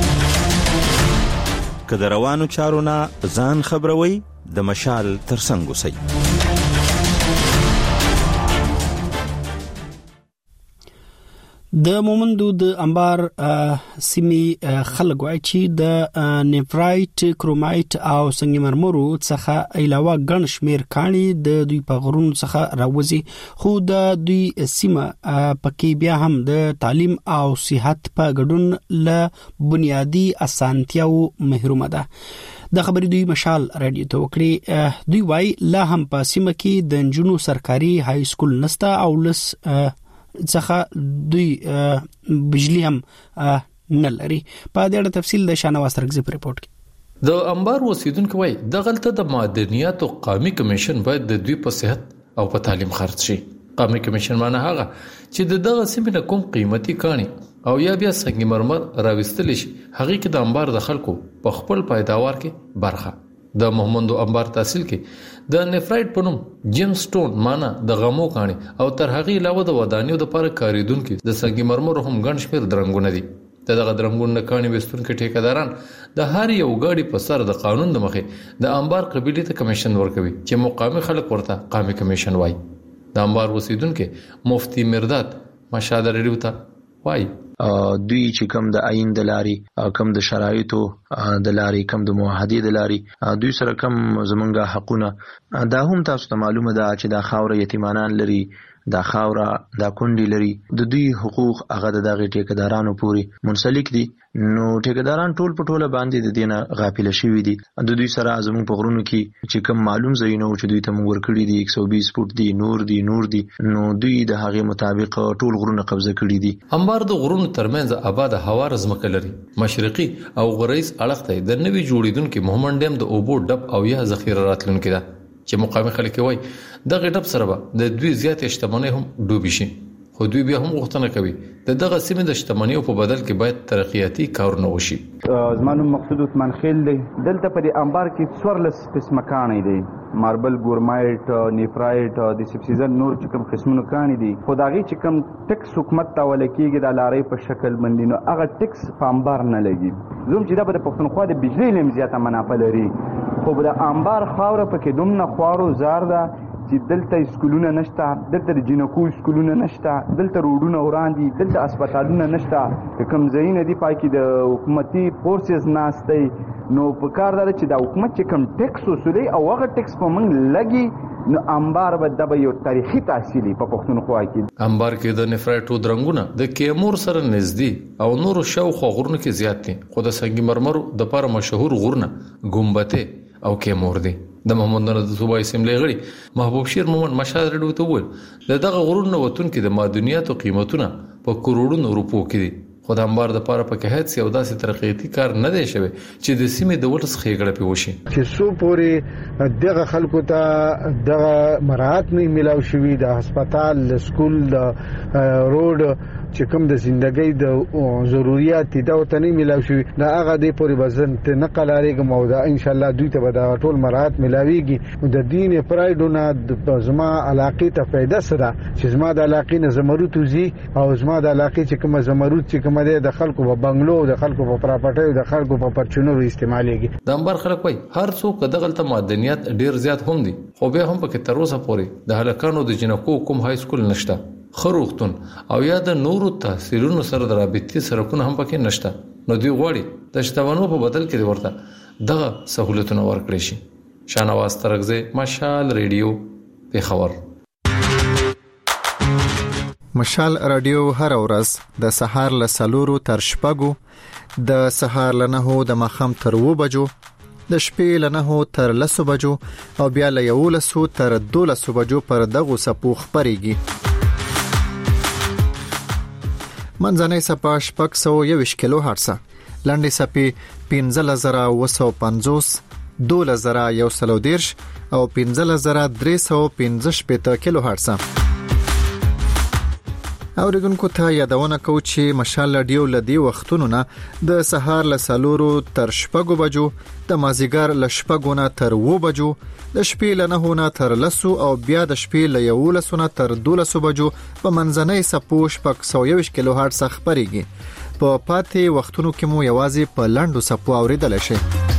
که د روانو چارو نه ځان خبروي د مشال ترڅنګ اوسئ. د مومندو د انبار سیمي خلک وایي چې د نیفرایټ کرومایټ او سنگ مرمرو څخه علاوه ګڼ شمیر کاني د دوی په غرونو څخه راوځي خو د دوی سیمه پکې بیا هم د تعلیم او صحت په ګډون له بنیادی اسانتیاو محرومه ده. د خبرې دوی مشال رادیو ته وکړي. دوی وایي لا هم په سیمه کې د جنونو سرکاري های سکول نسته او لس څخه دوی بجلی هم نه لري. په دې اړه تفصیل د شانواز ترغزي په ریپورت کې. د انبار اوسیدونکو وایي د غلطه د معدنیاتو قومي کمیشن باید د دوی په صحت او په تعلیم خرڅ شي. قومي کمیشن معنی هغه چې دغه سیمه کوم قیمتي کاني او یا بیا سنگ مرمر راوستل شي هغه کې د انبار د خلکو په خپل پیداوار کې برخه. د محمدو انبار تحصیل کې د نیفرایټ په نوم جیم سټون معنی د غمو کاني او تر هغه علاوه د ودانیو د لپاره کاریدونکو د سنگ مرمر هم ګڼ شمیر درنګونه دي. دغه درنګونه کاني وستونکو ټیکداران د هر یو غاډي په سر د قانون د مخې د انبار قبيله ته کمیشن ورکوي چې مقامي خلک ورته قومي کمیشن وایي. د انبار وسیدونکو مفتی مرداد مشال ریډیو ته وایي دوی چې کم د آئین د لاري کم د شرایطو د لاري کم د معاهدې د لاري دوی سره کم زمونږه حقونه دا هم تاسو ته معلومه ده چې دا خاور یتیمانان لري دا خاوره دا کونډي لري د دوی حقوق هغه د دغه ټیکدارانو پوري منسلک دي. نو ټیکداران ټول په ټوله باندې د دینه غافل شوي دي. د دوی سره زموږ په غرونو کې چې کم معلوم زینو چې دوی ته موږ ورکړي دي 120 فوټ دي نور دي نو دوی د هغه مطابق ټول غرونه قبضه کړي دي. انبار د غرونو ترمنځ آباد هوا رزمکه لري. مشرقي او غربي اړخ ته د نوي جوړیدونکو محمد ډیم د اوبو ډب او یا ذخیره راتلونکو ده چې مقامي خلک وایي دغه ډب سره د دوی زیات شتمنۍ هم ډوبې شي. خو دوی بیا هم غوښتنه کوي دغه سیمه د شتمنۍ په بدل کې باید ترقیاتي کارونه وشي. زمانو مقصود عثمان خیل دی دلته په انبار کې 14 قسمه کاني دي ماربل ګورمایټ نیفرایټ د سبسیزن نور چې کوم قسمونه کاني دي خدایي چې کوم ټیکس حکومت ته ولکېږي د لارې په شکل باندې نو هغه ټیکس په انبار نه لګي. زوم چې د پښتونخوا د بجلی لم زیاته منافع لري خو د انبار خاوره پکې دومره خوارو زار ده چې دلته سکولونه نشته دلته د جنکو سکولونه نشته دلته روډونه وړاندې دلته هسپتالونه نشته کوم ځایونه دی پای کې د حکومتي فورسز ناشته نو په کار ده چې د حکومت چې کوم ټیکس وسولي او هغه ټیکس په موږ لګي نو انبار به د یو تاریخي تحصیلي په پښتونخوا کې. انبار کې د نیفرایټو درنګونه د کیمور سره نږدې او نور شاوخوا غرونو کې زیات دي خو د سنگ مرمرو د لپاره مشهور غرونه ګمبته او کیمور دي. د محمد د صوبای اسمبلی غړي محبوب شیر محمد مشال ریډیو ته وویل دغه غرونو وتون کې د معدنیاتو قیمتونه په کروڑونو روپو کې دي خو د انبار د لپاره په هیڅ یو داسې ترقیاتي کار نه دی شوی چې د سیمې د ولس خېګړه پی وشي چې سو پورې دغه خلکو ته دغه مراحت نه ملاو شوی د هسپتال سکول د روډ چې کوم د ژوندۍ د ضرورت دي دا ته نه ملاو شوی دا هغه دی پورې بزنت نقل اړیږي مودا ان شاء الله دوی ته به دا ټول مراحت ملاويږي د دین پرایډونه د زما علاقې ته فائدہ سره چې زما د علاقې نه زمرد وزي او زما د علاقې چې کوم زمرد چې کوم د خلکو په بنگلو د خلکو په پراپرټي د خلکو په پرچونو استعمالېږي. د انبار خلک وای هر څوک دغلته معدنیات ډیر زیات هم دي خو به هم پکې تر اوسه پورې د هلکانو د جنکو کوم های سکول نشته خروختون او یا د نورو تحصیلونو سره د رابطې سرکونه هم پکې نشته نو دوی غواړي د شتمنو په بدل کې ورته دغه سہولتونه ورکړي شي. شانواز ترغزه مشال ریډیو پیښور. مشال رادیو هر ورځ د سهار له 4 تر 6 د سهار له 9 د مخام تر 2 بجو د شپې له 9 تر 10 بجو او بیا له 11 تر 12 بجو پر دغه سپو خبريږي. منځنۍ سپا 621 کیلو هرتز لنډي سپي 15950 12110 او 15315 کیلو هرتز. اوریدونکو ته یادونه کوم چې مشال رادیو لدی وختونو نه د سهار ل 4 تر 6 بجو، د مازیګر ل 6 نه تر 2 بجو، د شپې ل 9 نه تر 10 او بیا د شپې ل 11 نه تر 12 بجو په منځنۍ سپوش پک 120 کیلو هرتز خبريږي. په پاتې وختونو کې مو یوازې په لاندو سپو اوریدل شي.